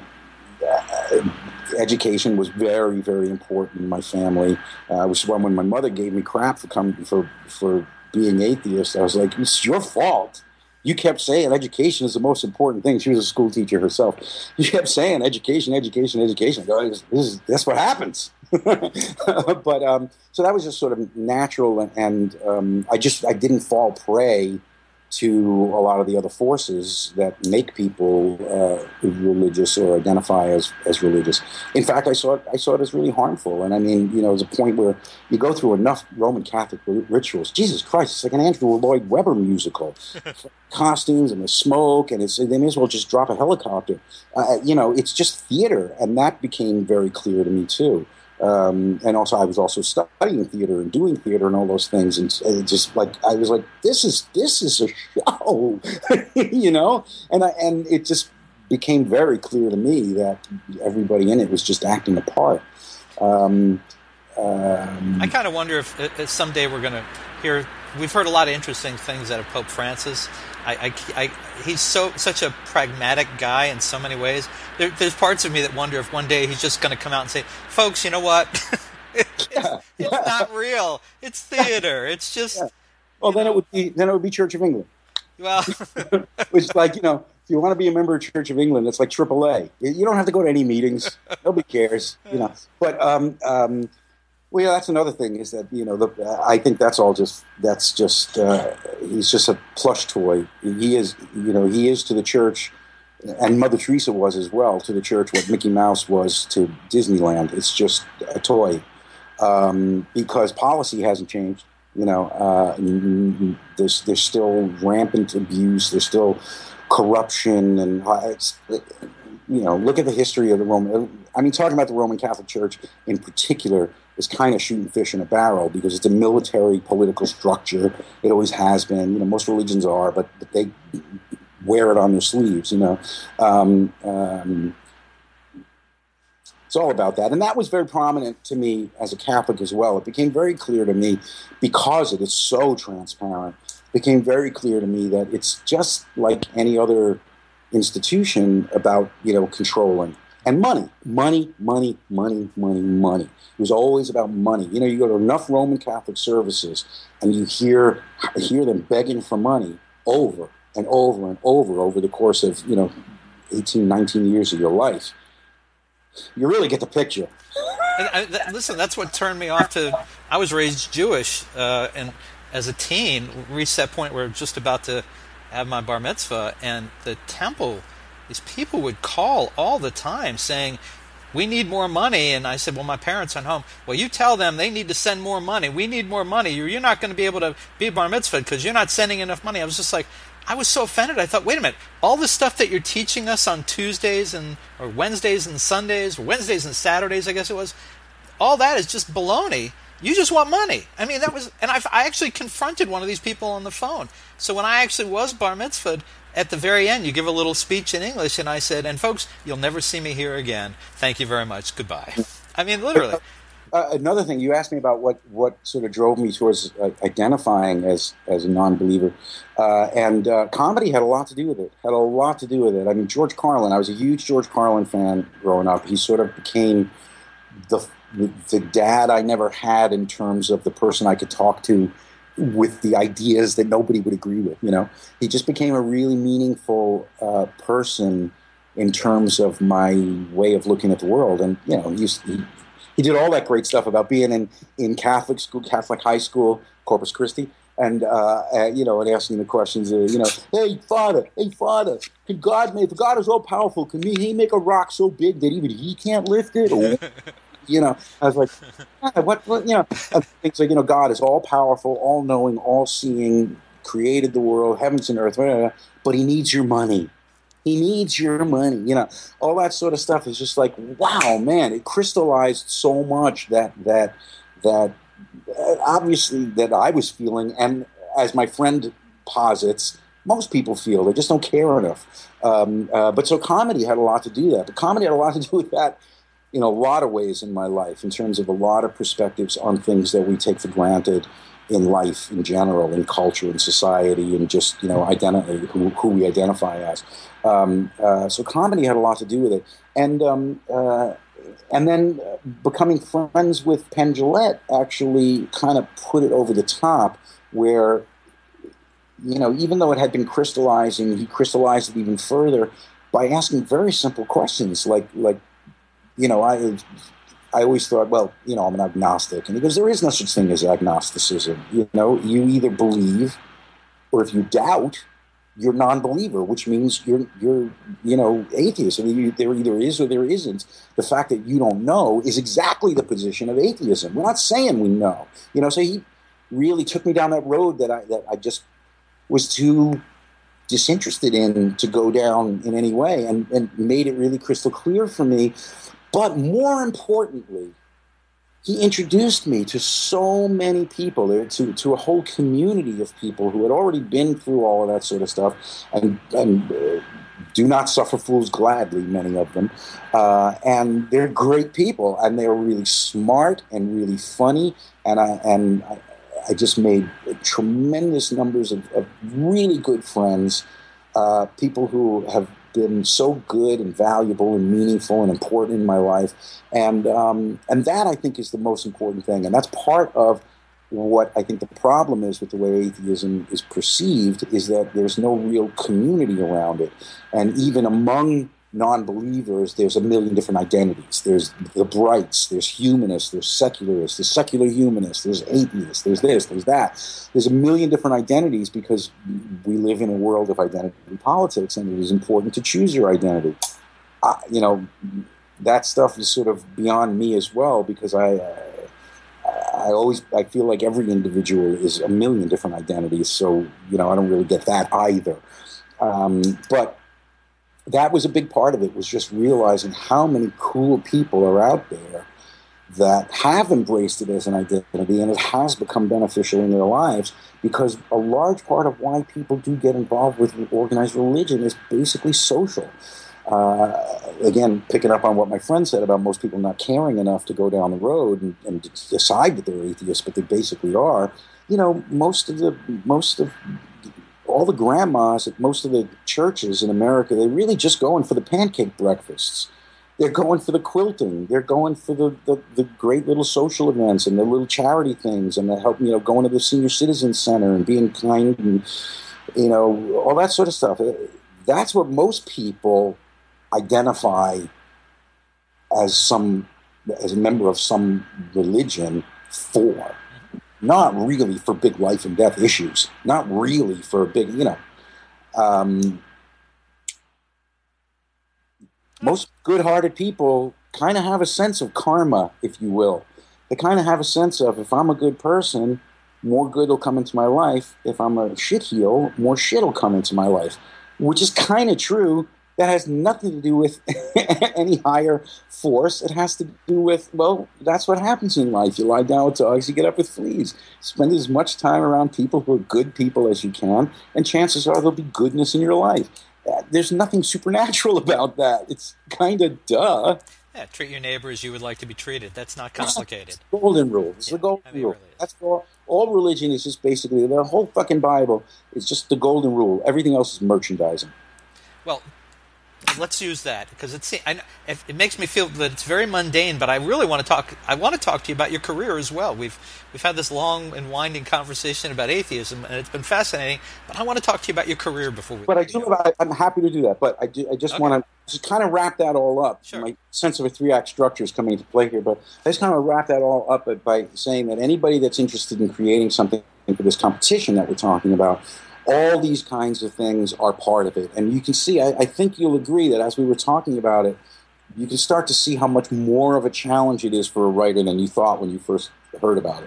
uh, education was very, very important in my family. Uh, which is why when my mother gave me crap for coming for for being atheist. I was like, it's your fault. You kept saying education is the most important thing. She was a school teacher herself. You kept saying education, education, education. I go, this is, that's what happens. But um, so that was just sort of natural, and, and um, I just I didn't fall prey to a lot of the other forces that make people uh, religious or identify as, as religious. In fact, I saw it I saw it as really harmful. And I mean, you know, there's a point where you go through enough Roman Catholic rituals. Jesus Christ, it's like an Andrew Lloyd Webber musical. Costumes and the smoke, and it's, they may as well just drop a helicopter. Uh, you know, it's just theater, and that became very clear to me too. Um, and also, I was also studying theater and doing theater and all those things, and, and just like I was like, "This is this is a show," you know. And I, and it just became very clear to me that everybody in it was just acting a part. Um, um, I kind of wonder if, if someday we're going to hear. We've heard a lot of interesting things out of Pope Francis. I, I, I, he's so such a pragmatic guy in so many ways. There, there's parts of me that wonder if one day he's just going to come out and say, "Folks, you know what? it's, yeah, it's yeah. not real. It's theater. It's just." Yeah. Well, then know. it would be then it would be Church of England. Well, which is like, you know, if you want to be a member of Church of England, it's like triple A. You don't have to go to any meetings. Nobody cares, you know. But um, um, well, yeah, that's another thing is that, you know, the, uh, I think that's all just that's just uh, he's just a plush toy. He is, you know, he is to the church, and Mother Teresa was as well to the church what Mickey Mouse was to Disneyland. It's just a toy um, because policy hasn't changed. You know, uh, there's there's still rampant abuse. There's still corruption, and it's, you know, look at the history of the Roman. I mean, talking about the Roman Catholic Church in particular is kind of shooting fish in a barrel because it's a military political structure. It always has been. You know, most religions are, but, but they wear it on their sleeves. You know. Um, um, It's all about that. And that was very prominent to me as a Catholic as well. It became very clear to me, because it is so transparent, it became very clear to me that it's just like any other institution about, you know, controlling. And money, money, money, money, money, money. It was always about money. You know, you go to enough Roman Catholic services and you hear hear them begging for money over and over and over over the course of, you know, eighteen, nineteen years of your life. You really get the picture. And I, th- listen, that's what turned me off to. I was raised Jewish, uh, and as a teen, reached that point where I'm just about to have my bar mitzvah, and the temple, these people would call all the time saying, "We need more money." And I said, "Well, my parents aren't home." "Well, you tell them they need to send more money. We need more money. You're, you're not going to be able to be bar mitzvah because you're not sending enough money." I was just like, I was so offended. I thought, wait a minute, all the stuff that you're teaching us on Tuesdays and or Wednesdays and Sundays, or Wednesdays and Saturdays, I guess it was, all that is just baloney. You just want money. I mean, that was, and I've, I actually confronted one of these people on the phone. So when I actually was bar mitzvahed, at the very end, you give a little speech in English, and I said, "And folks, you'll never see me here again. Thank you very much. Goodbye." I mean, literally. Uh, another thing, you asked me about what, what sort of drove me towards uh, identifying as, as a non-believer, uh, and uh, comedy had a lot to do with it, had a lot to do with it. I mean, George Carlin, I was a huge George Carlin fan growing up. He sort of became the, the dad I never had in terms of the person I could talk to with the ideas that nobody would agree with, you know. He just became a really meaningful uh, person in terms of my way of looking at the world, and, you know, he used, he, He did all that great stuff about being in, in Catholic school, Catholic high school, Corpus Christi, and uh, uh, you know, and asking the questions. Uh, you know, hey Father, hey Father, can God make? If God is all powerful, can He make a rock so big that even He can't lift it? Or, you know, I was like, ah, what, what? You know, things like, you know, God is all powerful, all knowing, all seeing, created the world, heavens and earth, but He needs your money. He needs your money, you know. All that sort of stuff is just like, wow, man! It crystallized so much that that that uh, obviously that I was feeling, and as my friend posits, most people feel. They just don't care enough. Um, uh, but so comedy had a lot to do with that. But comedy had a lot to do with that in a lot of ways in my life, in terms of a lot of perspectives on things that we take for granted in life in general, in culture, in society, and just, you know, identity, who, who we identify as. Um, uh, so comedy had a lot to do with it, and um, uh, and then becoming friends with Penn Jillette actually kind of put it over the top where, you know, even though it had been crystallizing, he crystallized it even further by asking very simple questions, like, like, you know, I, I always thought, well, you know, I'm an agnostic, and he goes, there is no such thing as agnosticism. You know, you either believe, or if you doubt, you're non-believer, which means you're, you're, you know, atheist. I mean, you, there either is or there isn't. The fact that you don't know is exactly the position of atheism. We're not saying we know, you know. So he really took me down that road that I that I just was too disinterested in to go down in any way, and, and made it really crystal clear for me. But more importantly, he introduced me to so many people, to, to a whole community of people who had already been through all of that sort of stuff, and, and uh, do not suffer fools gladly, many of them. Uh, and they're great people, and they're really smart and really funny, and I, and I, I just made tremendous numbers of, of really good friends, uh, people who have been so good and valuable and meaningful and important in my life. And um, and that, I think, is the most important thing. And that's part of what I think the problem is with the way atheism is perceived, is that there's no real community around it. And even among non-believers, there's a million different identities. There's the brights, there's humanists, there's secularists, there's secular humanists, there's atheists, there's this, there's that. There's a million different identities because we live in a world of identity politics, and it is important to choose your identity. Uh, you know, that stuff is sort of beyond me as well, because I, uh, I always, I feel like every individual is a million different identities, so, you know, I don't really get that either. Um, but that was a big part of it, was just realizing how many cool people are out there that have embraced it as an identity, and it has become beneficial in their lives, because a large part of why people do get involved with organized religion is basically social. Uh, again, picking up on what my friend said about most people not caring enough to go down the road and, and decide that they're atheists, but they basically are. You know, most of the most of all the grandmas at most of the churches in America, they're really just going for the pancake breakfasts. They're going for the quilting. They're going for the, the, the great little social events and the little charity things, and the help, you know, going to the senior citizen center and being kind and, you know, all that sort of stuff. That's what most people identify as some as a member of some religion for. Not really for big life and death issues. Not really for a big, you know. Um, most good-hearted people kind of have a sense of karma, if you will. They kind of have a sense of, if I'm a good person, more good will come into my life. If I'm a shitheel, more shit will come into my life. Which is kind of true. That has nothing to do with any higher force. It has to do with, well, that's what happens in life. You lie down with dogs, you get up with fleas. Spend as much time around people who are good people as you can, and chances are there'll be goodness in your life. There's nothing supernatural about that. It's kind of duh. Yeah, treat your neighbor as you would like to be treated. That's not complicated. It's the golden rule. It's yeah, the golden I mean, rule. really That's all. All religion is just basically, the whole fucking Bible is just the golden rule. Everything else is merchandising. Well, let's use that, because it's I know, it, it makes me feel that it's very mundane. But I really want to talk. I want to talk to you about your career as well. We've we've had this long and winding conversation about atheism, and it's been fascinating. But I want to talk to you about your career before we. But I do. I, I'm happy to do that. But I do. I just okay. want to just kind of wrap that all up. Sure. My sense of a three-act structure is coming into play here. But I just kind of wrap that all up by saying that anybody that's interested in creating something for this competition that we're talking about, all these kinds of things are part of it. And you can see, I, I think you'll agree that as we were talking about it, you can start to see how much more of a challenge it is for a writer than you thought when you first heard about it.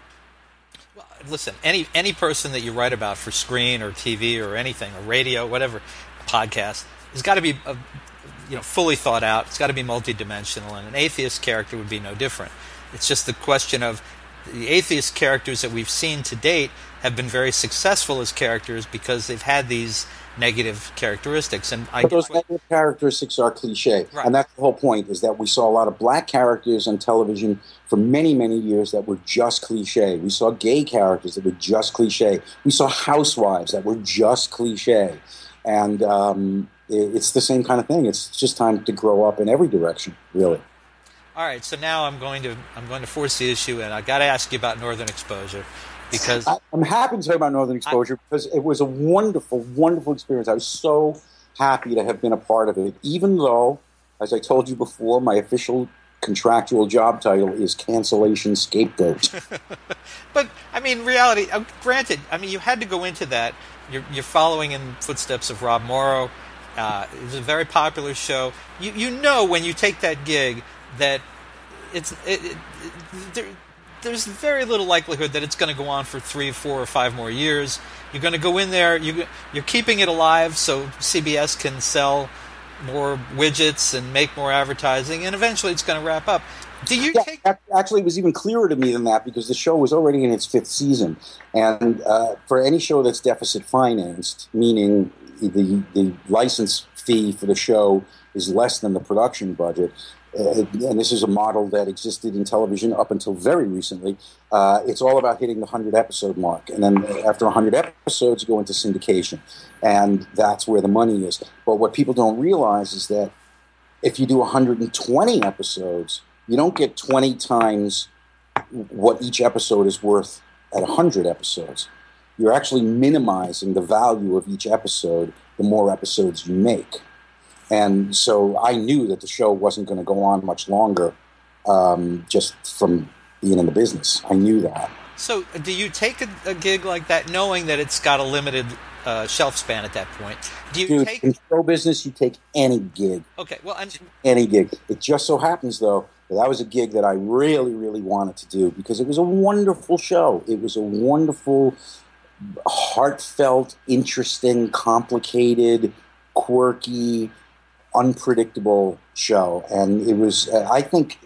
Well, listen, any any person that you write about for screen or T V or anything, or radio, whatever, podcast, has got to be a, you know, fully thought out. It's got to be multidimensional, and an atheist character would be no different. It's just the question of the atheist characters that we've seen to date have been very successful as characters because they've had these negative characteristics. And I but those what, negative characteristics are cliche. Right. And that's the whole point, is that we saw a lot of black characters on television for many, many years that were just cliche. We saw gay characters that were just cliche. We saw housewives that were just cliche. And um, it, it's the same kind of thing. It's just time to grow up in every direction, really. All right, so now I'm going to I'm going to force the issue, and I've got to ask you about Northern Exposure. because I, I'm happy to talk about Northern Exposure I, because it was a wonderful, wonderful experience. I was so happy to have been a part of it, even though, as I told you before, my official contractual job title is cancellation scapegoat. But, I mean, reality, uh, granted, I mean, you had to go into that. You're, you're following in footsteps of Rob Morrow. Uh, it was a very popular show. You you know when you take that gig that it's it, it, there, there's very little likelihood that it's going to go on for three, four, or five more years. You're going to go in there. You you're keeping it alive so C B S can sell more widgets and make more advertising, and eventually it's going to wrap up. Do you yeah, take? Actually, it was even clearer to me than that because the show was already in its fifth season, and uh, for any show that's deficit financed, meaning the the license fee for the show is less than the production budget, uh, and this is a model that existed in television up until very recently. Uh, it's all about hitting the hundred episode mark, and then after hundred episodes, you go into syndication, and that's where the money is. But what people don't realize is that if you do one hundred twenty episodes, you don't get twenty times what each episode is worth at one hundred episodes. You're actually minimizing the value of each episode the more episodes you make. And so I knew that the show wasn't going to go on much longer um, just from being in the business. I knew that. So do you take a, a gig like that knowing that it's got a limited uh, shelf span at that point? Do you Dude, take in show business, you take any gig. Okay, well, I'm... Any gig. It just so happens, though, that that was a gig that I really, really wanted to do because it was a wonderful show. It was a wonderful, heartfelt, interesting, complicated, quirky, unpredictable show. And it was, uh, I think,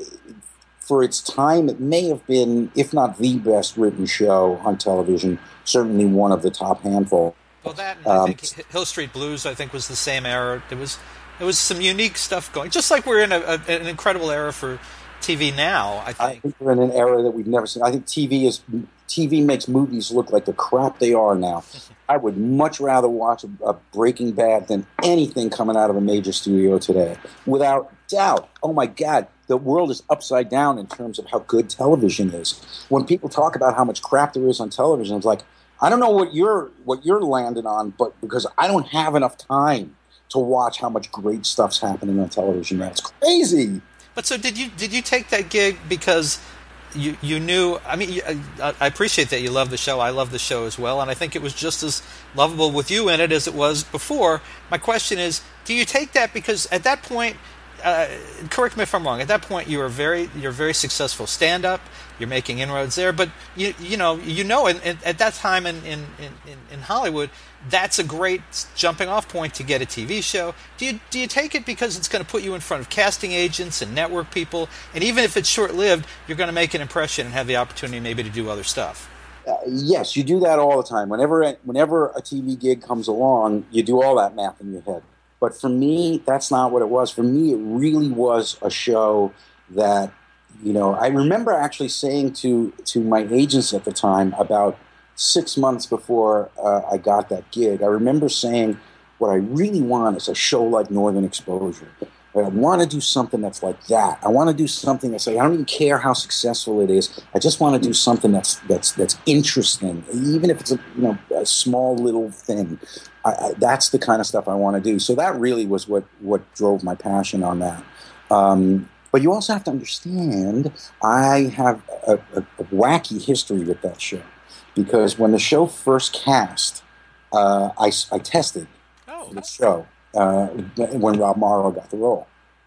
for its time, it may have been, if not the best written show on television, certainly one of the top handful. Well, that, and um, I think Hill Street Blues, I think, was the same era. There was, there was some unique stuff going, just like we're in a, a, an incredible era for T V now, I think. I think we're in an era that we've never seen. I think T V is T V makes movies look like the crap they are now. I would much rather watch a, a Breaking Bad than anything coming out of a major studio today, without doubt. Oh my God, the world is upside down in terms of how good television is. When people talk about how much crap there is on television, it's like, I don't know what you're what you're landing on, but because I don't have enough time to watch how much great stuff's happening on television now. It's crazy. But so did you did you take that gig because you you knew, I mean, I, I appreciate that you love the show. I love the show as well, and I think it was just as lovable with you in it as it was before. My question is, do you take that because at that point, uh, correct me if I'm wrong, at that point you were very you're a very successful stand-up, you're making inroads there, but you you know you know in, in, at that time in, in, in, in Hollywood, that's a great jumping off point to get a T V show. Do you do you take it because it's going to put you in front of casting agents and network people, and even if it's short-lived, you're going to make an impression and have the opportunity maybe to do other stuff? Uh, yes, you do that all the time. Whenever whenever a T V gig comes along, you do all that math in your head. But for me, that's not what it was. For me, it really was a show that, you know, I remember actually saying to to my agents at the time about six months before uh, I got that gig, I remember saying, what I really want is a show like Northern Exposure. I want to do something that's like that. I want to do something that's like, I don't even care how successful it is. I just want to do something that's that's that's interesting, even if it's a you know a small little thing. I, I, that's the kind of stuff I want to do. So that really was what what drove my passion on that. Um, but you also have to understand, I have a, a, a wacky history with that show. Because when the show first cast, uh, I, I tested oh. for the show uh, when Rob Morrow got the role.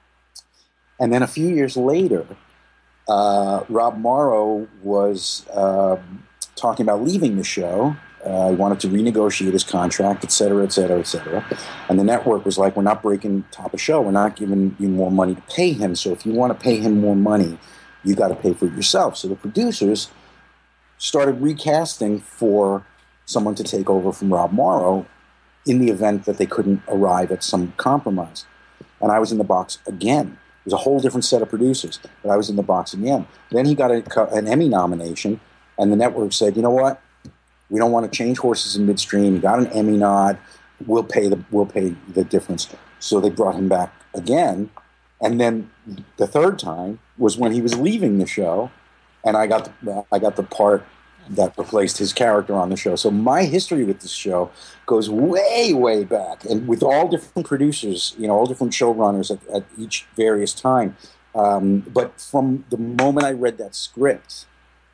And then a few years later, uh, Rob Morrow was uh, talking about leaving the show. Uh, he wanted to renegotiate his contract, et cetera, et cetera, et cetera. And the network was like, we're not breaking top of show. We're not giving you more money to pay him. So if you want to pay him more money, you got to pay for it yourself. So the producers started recasting for someone to take over from Rob Morrow in the event that they couldn't arrive at some compromise. And I was in the box again. It was a whole different set of producers, but I was in the box again. Then he got a, an Emmy nomination, and the network said, you know what? We don't want to change horses in midstream. You got an Emmy nod. We'll pay the we'll pay the difference. So they brought him back again. And then the third time was when he was leaving the show, and I got the, I got the part that replaced his character on the show. So my history with this show goes way, way back, and with all different producers, you know, all different showrunners at, at each various time. Um, but from the moment I read that script,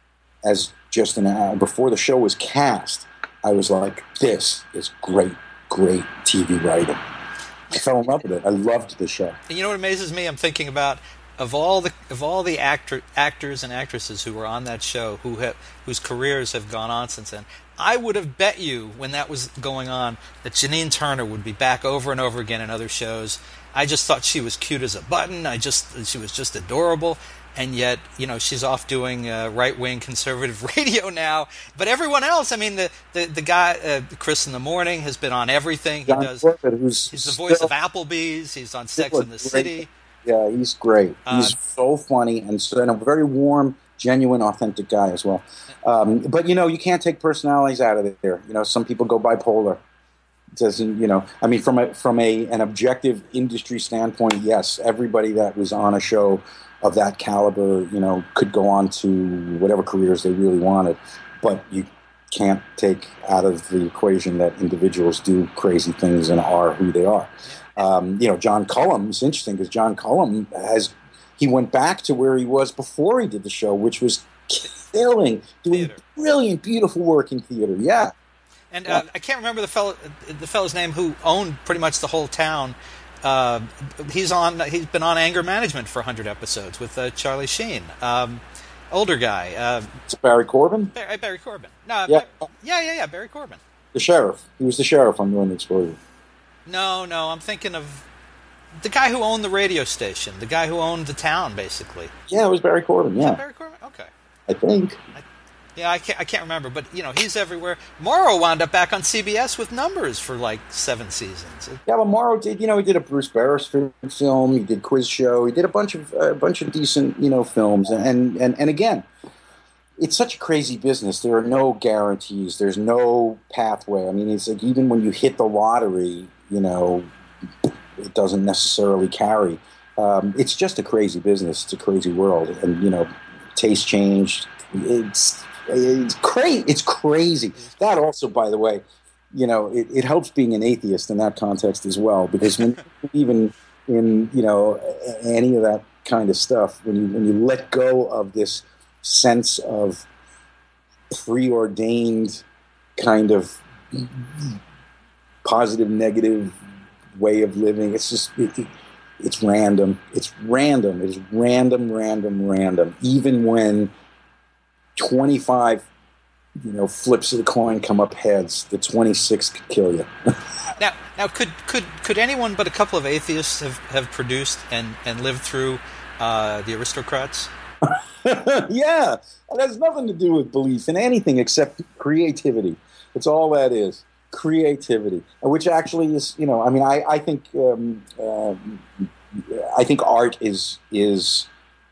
as just an hour before the show was cast, I was like, "This is great, great T V writing." I fell in love with it. I loved the show. And you know what amazes me? I'm thinking about of all the of all the actor, actors and actresses who were on that show, who have whose careers have gone on since then. I would have bet you when that was going on that Janine Turner would be back over and over again in other shows. I just thought she was cute as a button. I just she was just adorable. And yet, you know, she's off doing uh, right-wing conservative radio now. But everyone else, I mean, the the, the guy, uh, Chris in the Morning, has been on everything. He John does. Corbett, who's he's the voice of Applebee's. He's on Sex and the great. City. Yeah, he's great. He's Uh, so funny and, so, and a very warm, genuine, authentic guy as well. Um, but, you know, you can't take personalities out of there. You know, some people go bipolar. It doesn't, you know, I mean, from a from a an objective industry standpoint, yes, everybody that was on a show of that caliber, you know, could go on to whatever careers they really wanted. But you can't take out of the equation that individuals do crazy things and are who they are. Um, you know, John Cullum is interesting because John Cullum has, he went back to where he was before he did the show, which was killing, doing Theater. brilliant, beautiful work in theater. Yeah. And uh, I can't remember the fellow, the fellow's name who owned pretty much the whole town. Uh, he's on. He's been on Anger Management for one hundred episodes with uh, Charlie Sheen. Um, older guy. Uh, It's Barry Corbin, Barry, Barry Corbin. No, Yeah. Bar- yeah, yeah, yeah. Barry Corbin. the sheriff. He was the sheriff on Doing the Exposure. No, no. I'm thinking of the guy who owned the radio station. The guy who owned the town, basically. Yeah, it was Barry Corbin. Yeah, Barry Corbin. Okay. I think. Yeah, I can't. I can't remember, but you know, he's everywhere. Morrow wound up back on C B S with Numbers for like seven seasons. Yeah, but Morrow did. You know, he did a Bruce Beresford film. He did Quiz Show. He did a bunch of a bunch of decent, you know, films. And and and again, it's such a crazy business. There are no guarantees. There's no pathway. I mean, it's like even when you hit the lottery, you know, it doesn't necessarily carry. Um, it's just a crazy business. It's a crazy world, and you know, taste changed. It's it's crazy. It's crazy. That also, by the way, you know, it, it helps being an atheist in that context as well, because when even in you know any of that kind of stuff, when you when you let go of this sense of preordained kind of positive negative way of living, it's just it, it, it's random. It's random. It is random, random, random. Even when twenty-five, you know, flips of the coin come up heads, the twenty-six could kill you. Now, now, could could could anyone but a couple of atheists have, have produced and, and lived through uh, the Aristocrats? Yeah, it has nothing to do with belief in anything except creativity. It's all that is, creativity, which actually is, you know, I mean, I I think um, uh, I think art is is.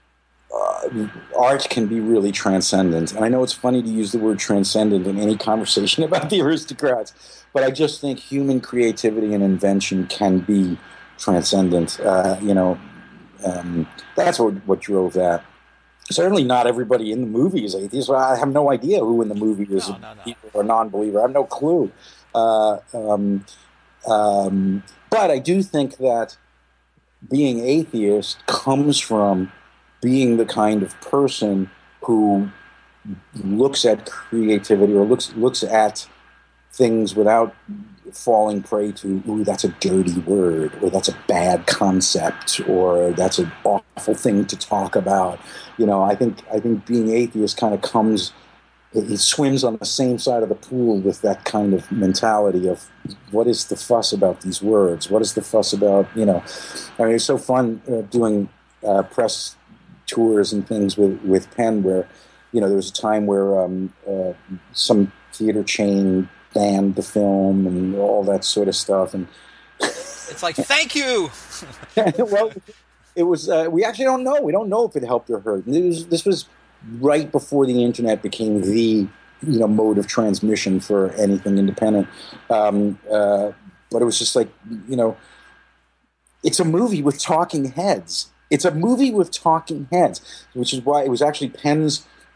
Uh, art can be really transcendent. And I know it's funny to use the word transcendent in any conversation about the Aristocrats, but I just think human creativity and invention can be transcendent. Uh, you know, um, that's what, what drove that. Certainly not everybody in the movie is atheist. I have no idea who in the movie is No, no, no. or non-believer. I have no clue. Uh, um, um, but I do think that being atheist comes from being the kind of person who looks at creativity or looks looks at things without falling prey to, ooh, that's a dirty word, or that's a bad concept, or that's an awful thing to talk about. You know, I think I think being atheist kind of comes, it, it swims on the same side of the pool with that kind of mentality of what is the fuss about these words? What is the fuss about, you know? I mean, it's so fun uh, doing uh, press tours and things with, with Penn where, you know, there was a time where um, uh, some theater chain banned the film and all that sort of stuff. And It's like, thank you! well, it was, uh, we actually don't know. We don't know if it helped or hurt. It was, this was right before the internet became the, you know, mode of transmission for anything independent. Um, uh, but it was just like, you know, it's a movie with talking heads. It's a movie with talking heads, which is why it was actually Penn's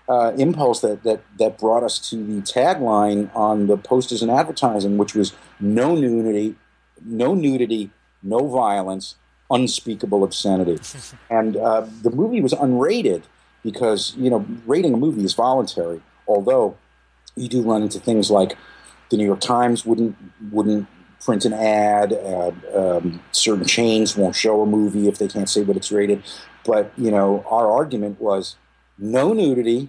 uh, impulse that, that that brought us to the tagline on the posters and advertising, which was "No nudity, no nudity, no violence, unspeakable obscenity." And uh, the movie was unrated because, you know, rating a movie is voluntary, although you do run into things like the New York Times wouldn't wouldn't print an ad, uh, um, certain chains won't show a movie if they can't say what it's rated. But, you know, our argument was no nudity,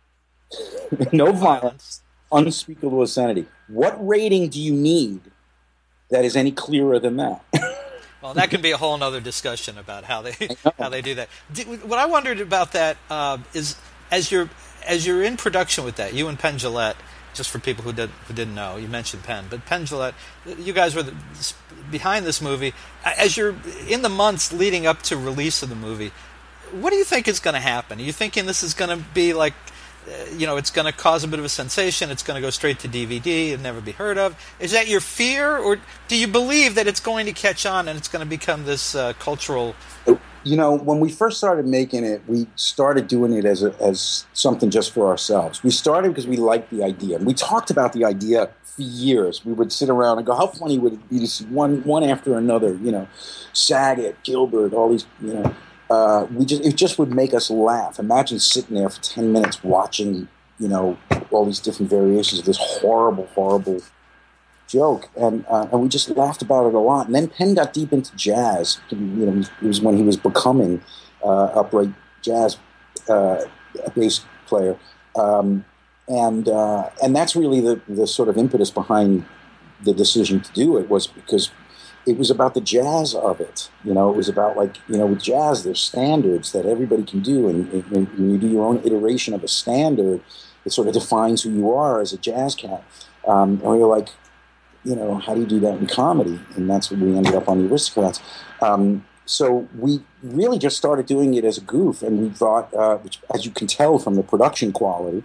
no violence, unspeakable obscenity. What rating do you need that is any clearer than that? Well, that can be a whole other discussion about how they how they do that. What I wondered about that uh, is as you're as you're in production with that, you and Penn Jillette, just for people who did who didn't know, you mentioned Penn, but Penn Jillette, you guys were the, behind this movie. As you're in the months leading up to release of the movie, what do you think is going to happen? Are you thinking this is going to be like, you know, it's going to cause a bit of a sensation, it's going to go straight to D V D and never be heard of? Is that your fear, or do you believe that it's going to catch on and it's going to become this uh, cultural... You know, when we first started making it, we started doing it as a, as something just for ourselves. We started because we liked the idea. And we talked about the idea for years. We would sit around and go, how funny would it be to see one, one after another, you know, Saget, Gilbert, all these, you know... Uh, we just it just would make us laugh. Imagine sitting there for ten minutes watching, you know, all these different variations of this horrible, horrible joke, and uh, and we just laughed about it a lot. And then Penn got deep into jazz. You know, it was when he was becoming uh, upright jazz uh, bass player, um, and uh, and that's really the the sort of impetus behind the decision to do it, was because it was about the jazz of it. You know, it was about, like, you know, with jazz, there's standards that everybody can do. And when you do your own iteration of a standard, it sort of defines who you are as a jazz cat. Um, and we were like, you know, how do you do that in comedy? And that's when we ended up on the Aristocrats. Um, so we really just started doing it as a goof. And we thought, uh, which, as you can tell from the production quality,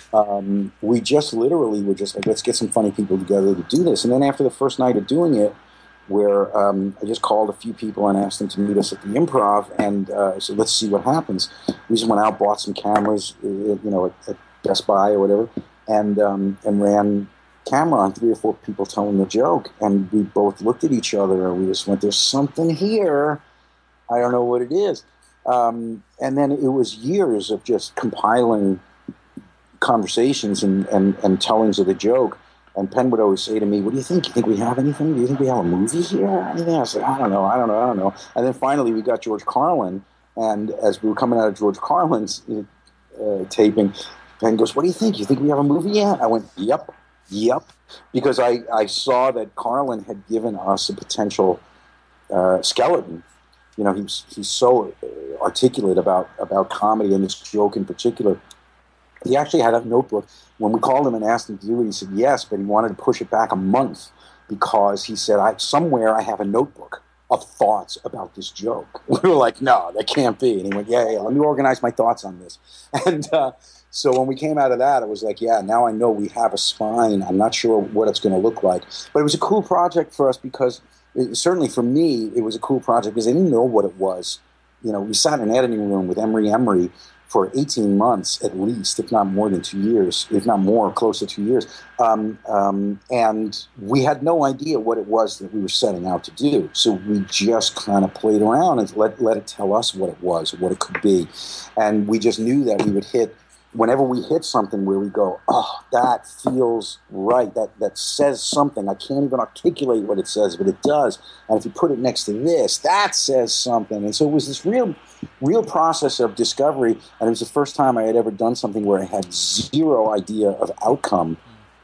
um, we just literally were just like, let's get some funny people together to do this. And then after the first night of doing it, where um, I just called a few people and asked them to meet us at the Improv, and uh, said, let's see what happens. We just went out, bought some cameras, uh, you know, at, at Best Buy or whatever, and um, and ran camera on three or four people telling the joke. And we both looked at each other, and we just went, there's something here. I don't know what it is. Um, and then it was years of just compiling conversations and, and, and tellings of the joke. And Penn would always say to me, what do you think? You think we have anything? Do you think we have a movie here or anything? I said, I don't know, I don't know, I don't know. And then finally we got George Carlin, and as we were coming out of George Carlin's uh, taping, Penn goes, what do you think? You think we have a movie yet? I went, yep, yep. Because I, I saw that Carlin had given us a potential uh, skeleton. You know, he's he's so articulate about, about comedy and this joke in particular. He actually had a notebook. When we called him and asked him to do it, he said yes, but he wanted to push it back a month because he said, I, somewhere I have a notebook of thoughts about this joke. We were like, no, that can't be. And he went, yeah, yeah, let me organize my thoughts on this. And uh, so when we came out of that, it was like, yeah, now I know we have a spine. I'm not sure what it's going to look like. But it was a cool project for us because, it, certainly for me, it was a cool project because I didn't know what it was. You know, we sat in an editing room with Emery Emery for eighteen months at least, if not more than two years, if not more, close to two years. Um, um, and we had no idea what it was that we were setting out to do. So we just kind of played around and let, let it tell us what it was, what it could be. And we just knew that we would hit, whenever we hit something where we go, oh, that feels right, that, that says something. I can't even articulate what it says, but it does. And if you put it next to this, that says something. And so it was this real... real process of discovery, and it was the first time I had ever done something where I had zero idea of outcome,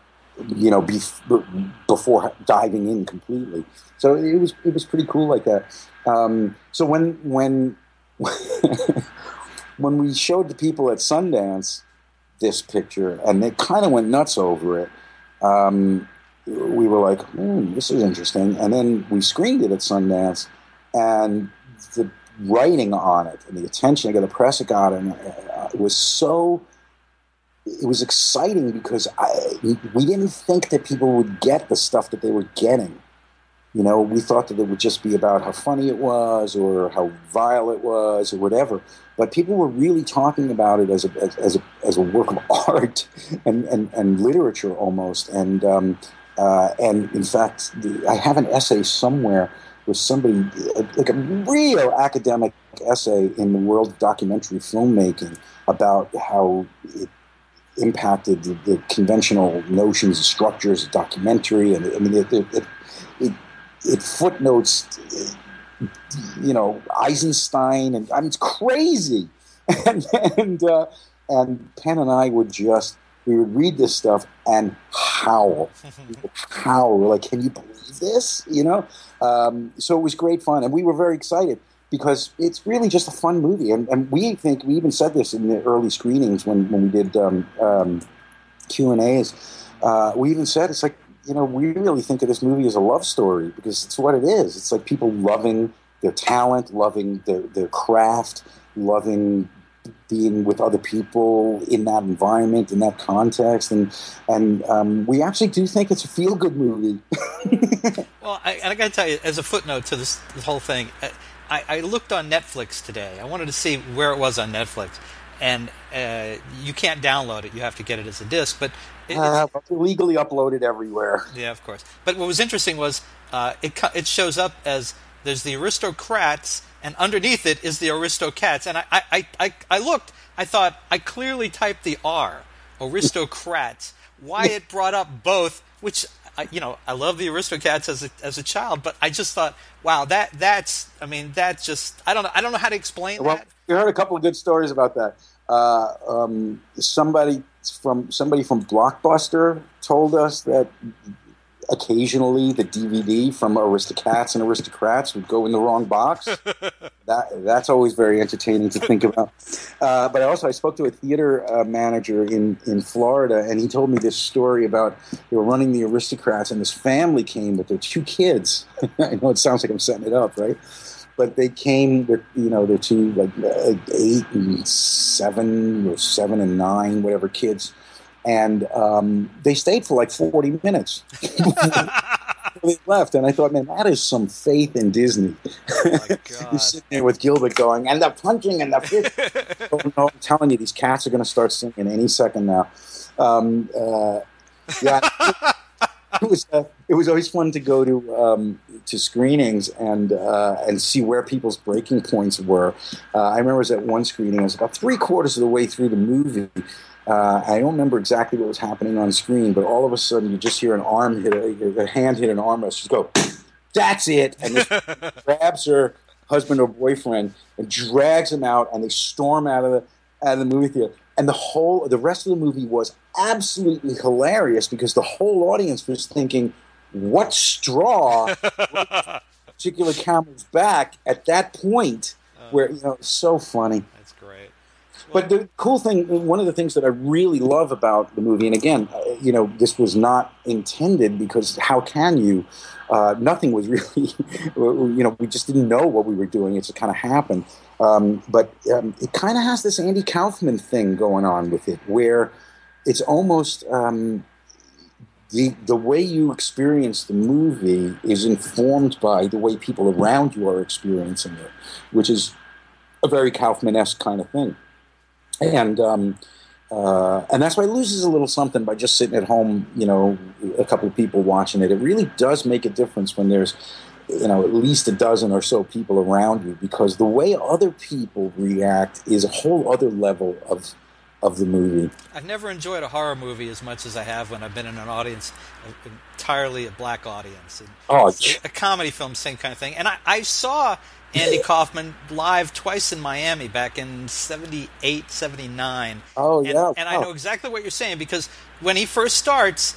you know, bef- before diving in completely. So it was it was pretty cool like that. Um, so when when when we showed the people at Sundance this picture, and they kind of went nuts over it, um, we were like, hmm, this is interesting. And then we screened it at Sundance, and the writing on it and the attention I got, the press it got, and uh, it was so, it was exciting because I, we didn't think that people would get the stuff that they were getting. You know, we thought that it would just be about how funny it was or how vile it was or whatever. But people were really talking about it as a as, as a as a work of art and, and, and literature almost. And um, uh, and in fact, the, I have an essay somewhere with somebody, like a real academic essay in the world of documentary filmmaking about how it impacted the, the conventional notions and structures of documentary. And I mean, it it, it, it, it footnotes, you know, Eisenstein, and I mean, it's crazy. And and uh, and Penn and I would just we would read this stuff and howl, howl. We're like, can you believe this? You know. Um, so it was great fun, and we were very excited because it's really just a fun movie. And, and we think we even said this in the early screenings when when we did um, um, Q and A's. Uh, we even said it's like, you know, we really think of this movie as a love story because it's what it is. It's like people loving their talent, loving their, their craft, loving being with other people in that environment, in that context. And and um, we actually do think it's a feel-good movie. Well, I, and I got to tell you, as a footnote to this, this whole thing, I, I looked on Netflix today. I wanted to see where it was on Netflix. And uh, you can't download it. You have to get it as a disc. But it, uh, it's legally uploaded everywhere. Yeah, of course. But what was interesting was uh, it it shows up as there's the Aristocrats, and underneath it is the Aristocats. And I, I, I, I looked. I thought I clearly typed the R, Aristocrats. Why it brought up both, which I, you know, I love the Aristocats as a as a child, but I just thought, wow, that that's I mean, that's just I don't know I don't know how to explain well, that. We heard a couple of good stories about that. Uh, um, somebody from somebody from Blockbuster told us that occasionally the D V D from Aristocats and Aristocrats would go in the wrong box. that that's always very entertaining to think about. Uh, but also, I spoke to a theater uh, manager in, in Florida, and he told me this story about they were running the Aristocrats, and this family came with their two kids. I know it sounds like I'm setting it up, right? But they came with, you know, their two, like, uh, eight and seven, or seven and nine, whatever kids. And um, they stayed for like forty minutes. They left, and I thought, man, that is some faith in Disney. Oh my God. You're sitting there with Gilbert going, and the punching and the fish. Oh, no, I'm telling you, these cats are going to start singing any second now. Um, uh, yeah, it was uh, it was always fun to go to um, to screenings and uh, and see where people's breaking points were. Uh, I remember I was at one screening. I was about three quarters of the way through the movie. Uh, I don't remember exactly what was happening on screen, but all of a sudden you just hear an arm hit, a, a hand hit an arm, and just go, "That's it!" And this grabs her husband or boyfriend and drags him out, and they storm out of the out of the movie theater. And the whole, the rest of the movie was absolutely hilarious because the whole audience was thinking, "What straw?" particular camera's back at that point, where you know it's so funny. That's great. But the cool thing, one of the things that I really love about the movie, and again, you know, this was not intended because how can you? Uh, nothing was really, you know, we just didn't know what we were doing. It just kind of happened. Um, but um, it kind of has this Andy Kaufman thing going on with it, where it's almost um, the the way you experience the movie is informed by the way people around you are experiencing it, which is a very Kaufman-esque kind of thing. And um, uh, and that's why it loses a little something by just sitting at home, you know, a couple of people watching it. It really does make a difference when there's, you know, at least a dozen or so people around you, because the way other people react is a whole other level of of the movie. I've never enjoyed a horror movie as much as I have when I've been in an audience, entirely a black audience. And oh, a comedy film, same kind of thing. And I, I saw Andy Kaufman live twice in Miami back in seventy-eight, seventy-nine. Oh, and, yeah. And I know exactly what you're saying, because when he first starts,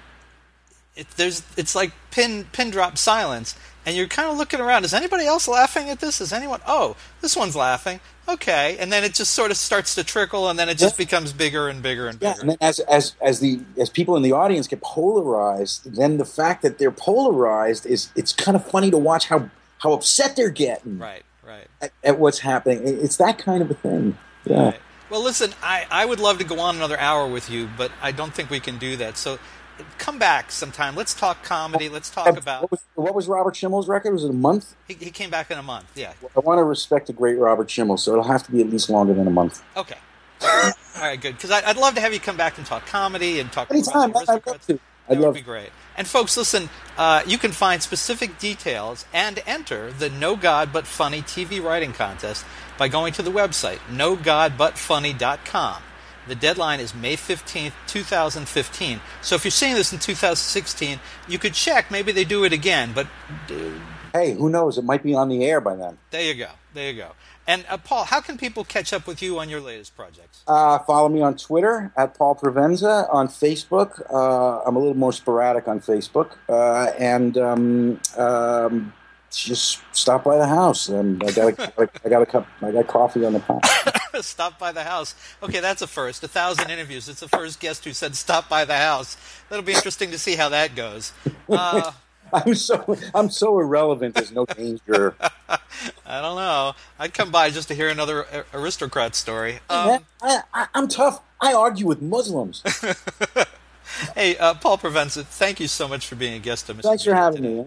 it, there's it's like pin pin drop silence, and you're kind of looking around. Is anybody else laughing at this? Is anyone? Oh, this one's laughing. Okay, and then it just sort of starts to trickle, and then it just yeah. becomes bigger and bigger and bigger. Yeah, and then as as as the as people in the audience get polarized, then the fact that they're polarized is it's kind of funny to watch how. How upset they're getting, right, right, at, at what's happening. It's that kind of a thing. Yeah. Right. Well, listen, I, I would love to go on another hour with you, but I don't think we can do that. So come back sometime. Let's talk comedy. Let's talk And about... What was, what was Robert Schimmel's record? Was it a month? He, he came back in a month, yeah. I want to respect the great Robert Schimmel, so it'll have to be at least longer than a month. Okay. All right, good. Because I'd love to have you come back and talk comedy and talk Anytime, about I'd love to. I'd That love would be great. And folks, listen, uh, you can find specific details and enter the No God But Funny T V writing contest by going to the website, no god but funny dot com. The deadline is May fifteenth, twenty fifteen. So if you're seeing this in two thousand sixteen, you could check. Maybe they do it again. But uh, Hey, who knows? It might be on the air by then. there you go. There you go. And uh, Paul, how can people catch up with you on your latest projects? Uh, follow me on Twitter, at Paul Provenza, on Facebook. Uh, I'm a little more sporadic on Facebook. Uh, and um, um, just stop by the house. And I got a, I got a cup. I got coffee on the pot. Stop by the house. Okay, that's a first. A thousand interviews. It's the first guest who said stop by the house. That'll be interesting to see how that goes. Uh, I'm so I'm so irrelevant. There's no danger. I don't know. I'd come by just to hear another aristocrat story. Um, I, I, I'm tough. I argue with Muslims. hey, uh, Paul Provenza, thank you so much for being a guest of Mister Thanks for having me.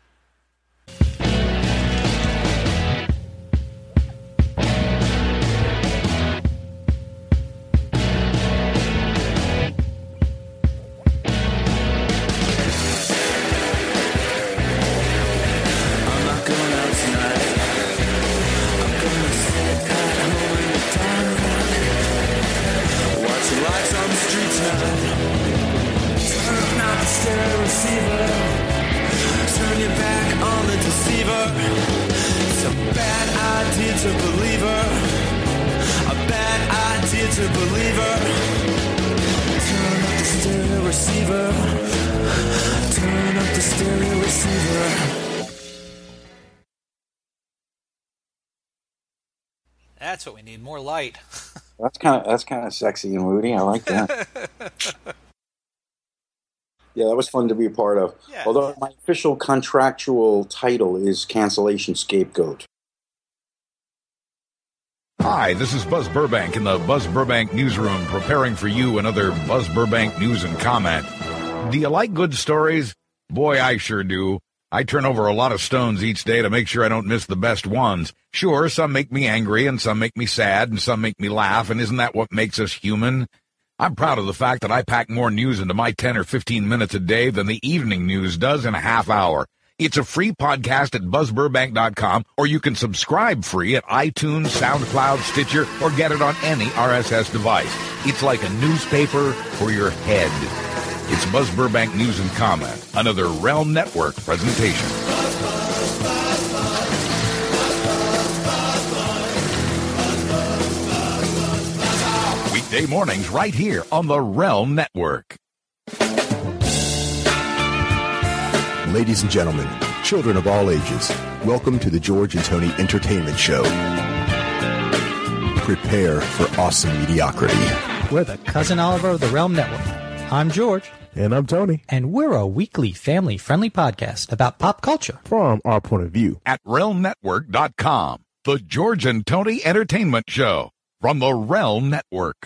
That's what we need, more light. That's kind of that's kind of sexy and moody. I like that. Yeah, that was fun to be a part of. Yeah. Although my official contractual title is cancellation scapegoat. Hi, this is Buzz Burbank in the Buzz Burbank newsroom, preparing for you another Buzz Burbank news and comment. Do you like good stories? Boy, I sure do. I turn over a lot of stones each day to make sure I don't miss the best ones. Sure, some make me angry, and some make me sad, and some make me laugh, and isn't that what makes us human? I'm proud of the fact that I pack more news into my ten or fifteen minutes a day than the evening news does in a half hour. It's a free podcast at buzz burbank dot com, or you can subscribe free at iTunes, SoundCloud, Stitcher, or get it on any R S S device. It's like a newspaper for your head. It's Buzz Burbank News and Comment, another Realm Network presentation. Weekday mornings right here on the Realm Network. Ladies and gentlemen, children of all ages, welcome to the George and Tony Entertainment Show. Prepare for awesome mediocrity. We're the Cousin Oliver of the Realm Network. I'm George. And I'm Tony. And we're a weekly family-friendly podcast about pop culture. From our point of view. At realm network dot com, the George and Tony Entertainment Show from the Realm Network.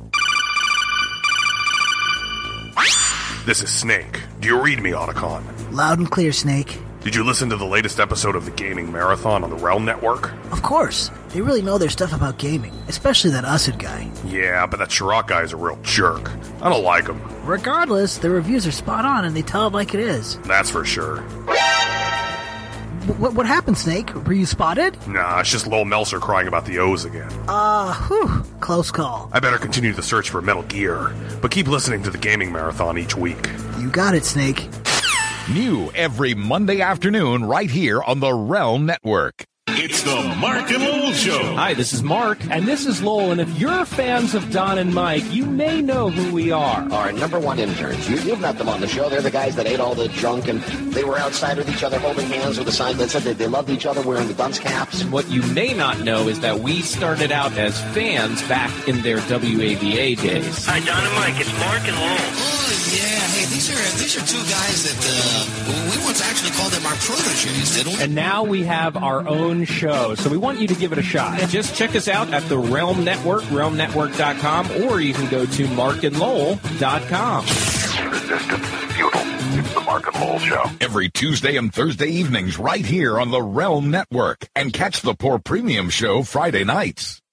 This is Snake. Do you read me, Otacon? Loud and clear, Snake. Did you listen to the latest episode of the Gaming Marathon on the Realm Network? Of course. They really know their stuff about gaming, especially that Usad guy. Yeah, but that Chirac guy is a real jerk. I don't like him. Regardless, the reviews are spot on and they tell it like it is. That's for sure. W- what happened, Snake? Were you spotted? Nah, it's just Lowell Meltzer crying about the O's again. Uh, whew. Close call. I better continue the search for Metal Gear, but keep listening to the Gaming Marathon each week. You got it, Snake. New every Monday afternoon right here on the Realm Network. It's the Mark and Lowell Show. Hi, this is Mark. And this is Lowell. And if you're fans of Don and Mike, you may know who we are. Our number one interns. You, you've met them on the show. They're the guys that ate all the junk, and they were outside with each other holding hands with a sign that said that they loved each other wearing the dunce caps. And what you may not know is that we started out as fans back in their W A V A days. Hi, Don and Mike. It's Mark and Lowell. Oh, yeah. Hey, these are these are two guys that uh, we once actually called them our proteges, didn't we? And now we have our own show, so we want you to give it a shot. Just check us out at the Realm Network, realm network dot com, or you can go to mark and lowell dot com. resistance is futile. It's the Mark and Lowell Show. Every Tuesday and Thursday evenings right here on the Realm Network. And catch the Poor Premium Show Friday nights.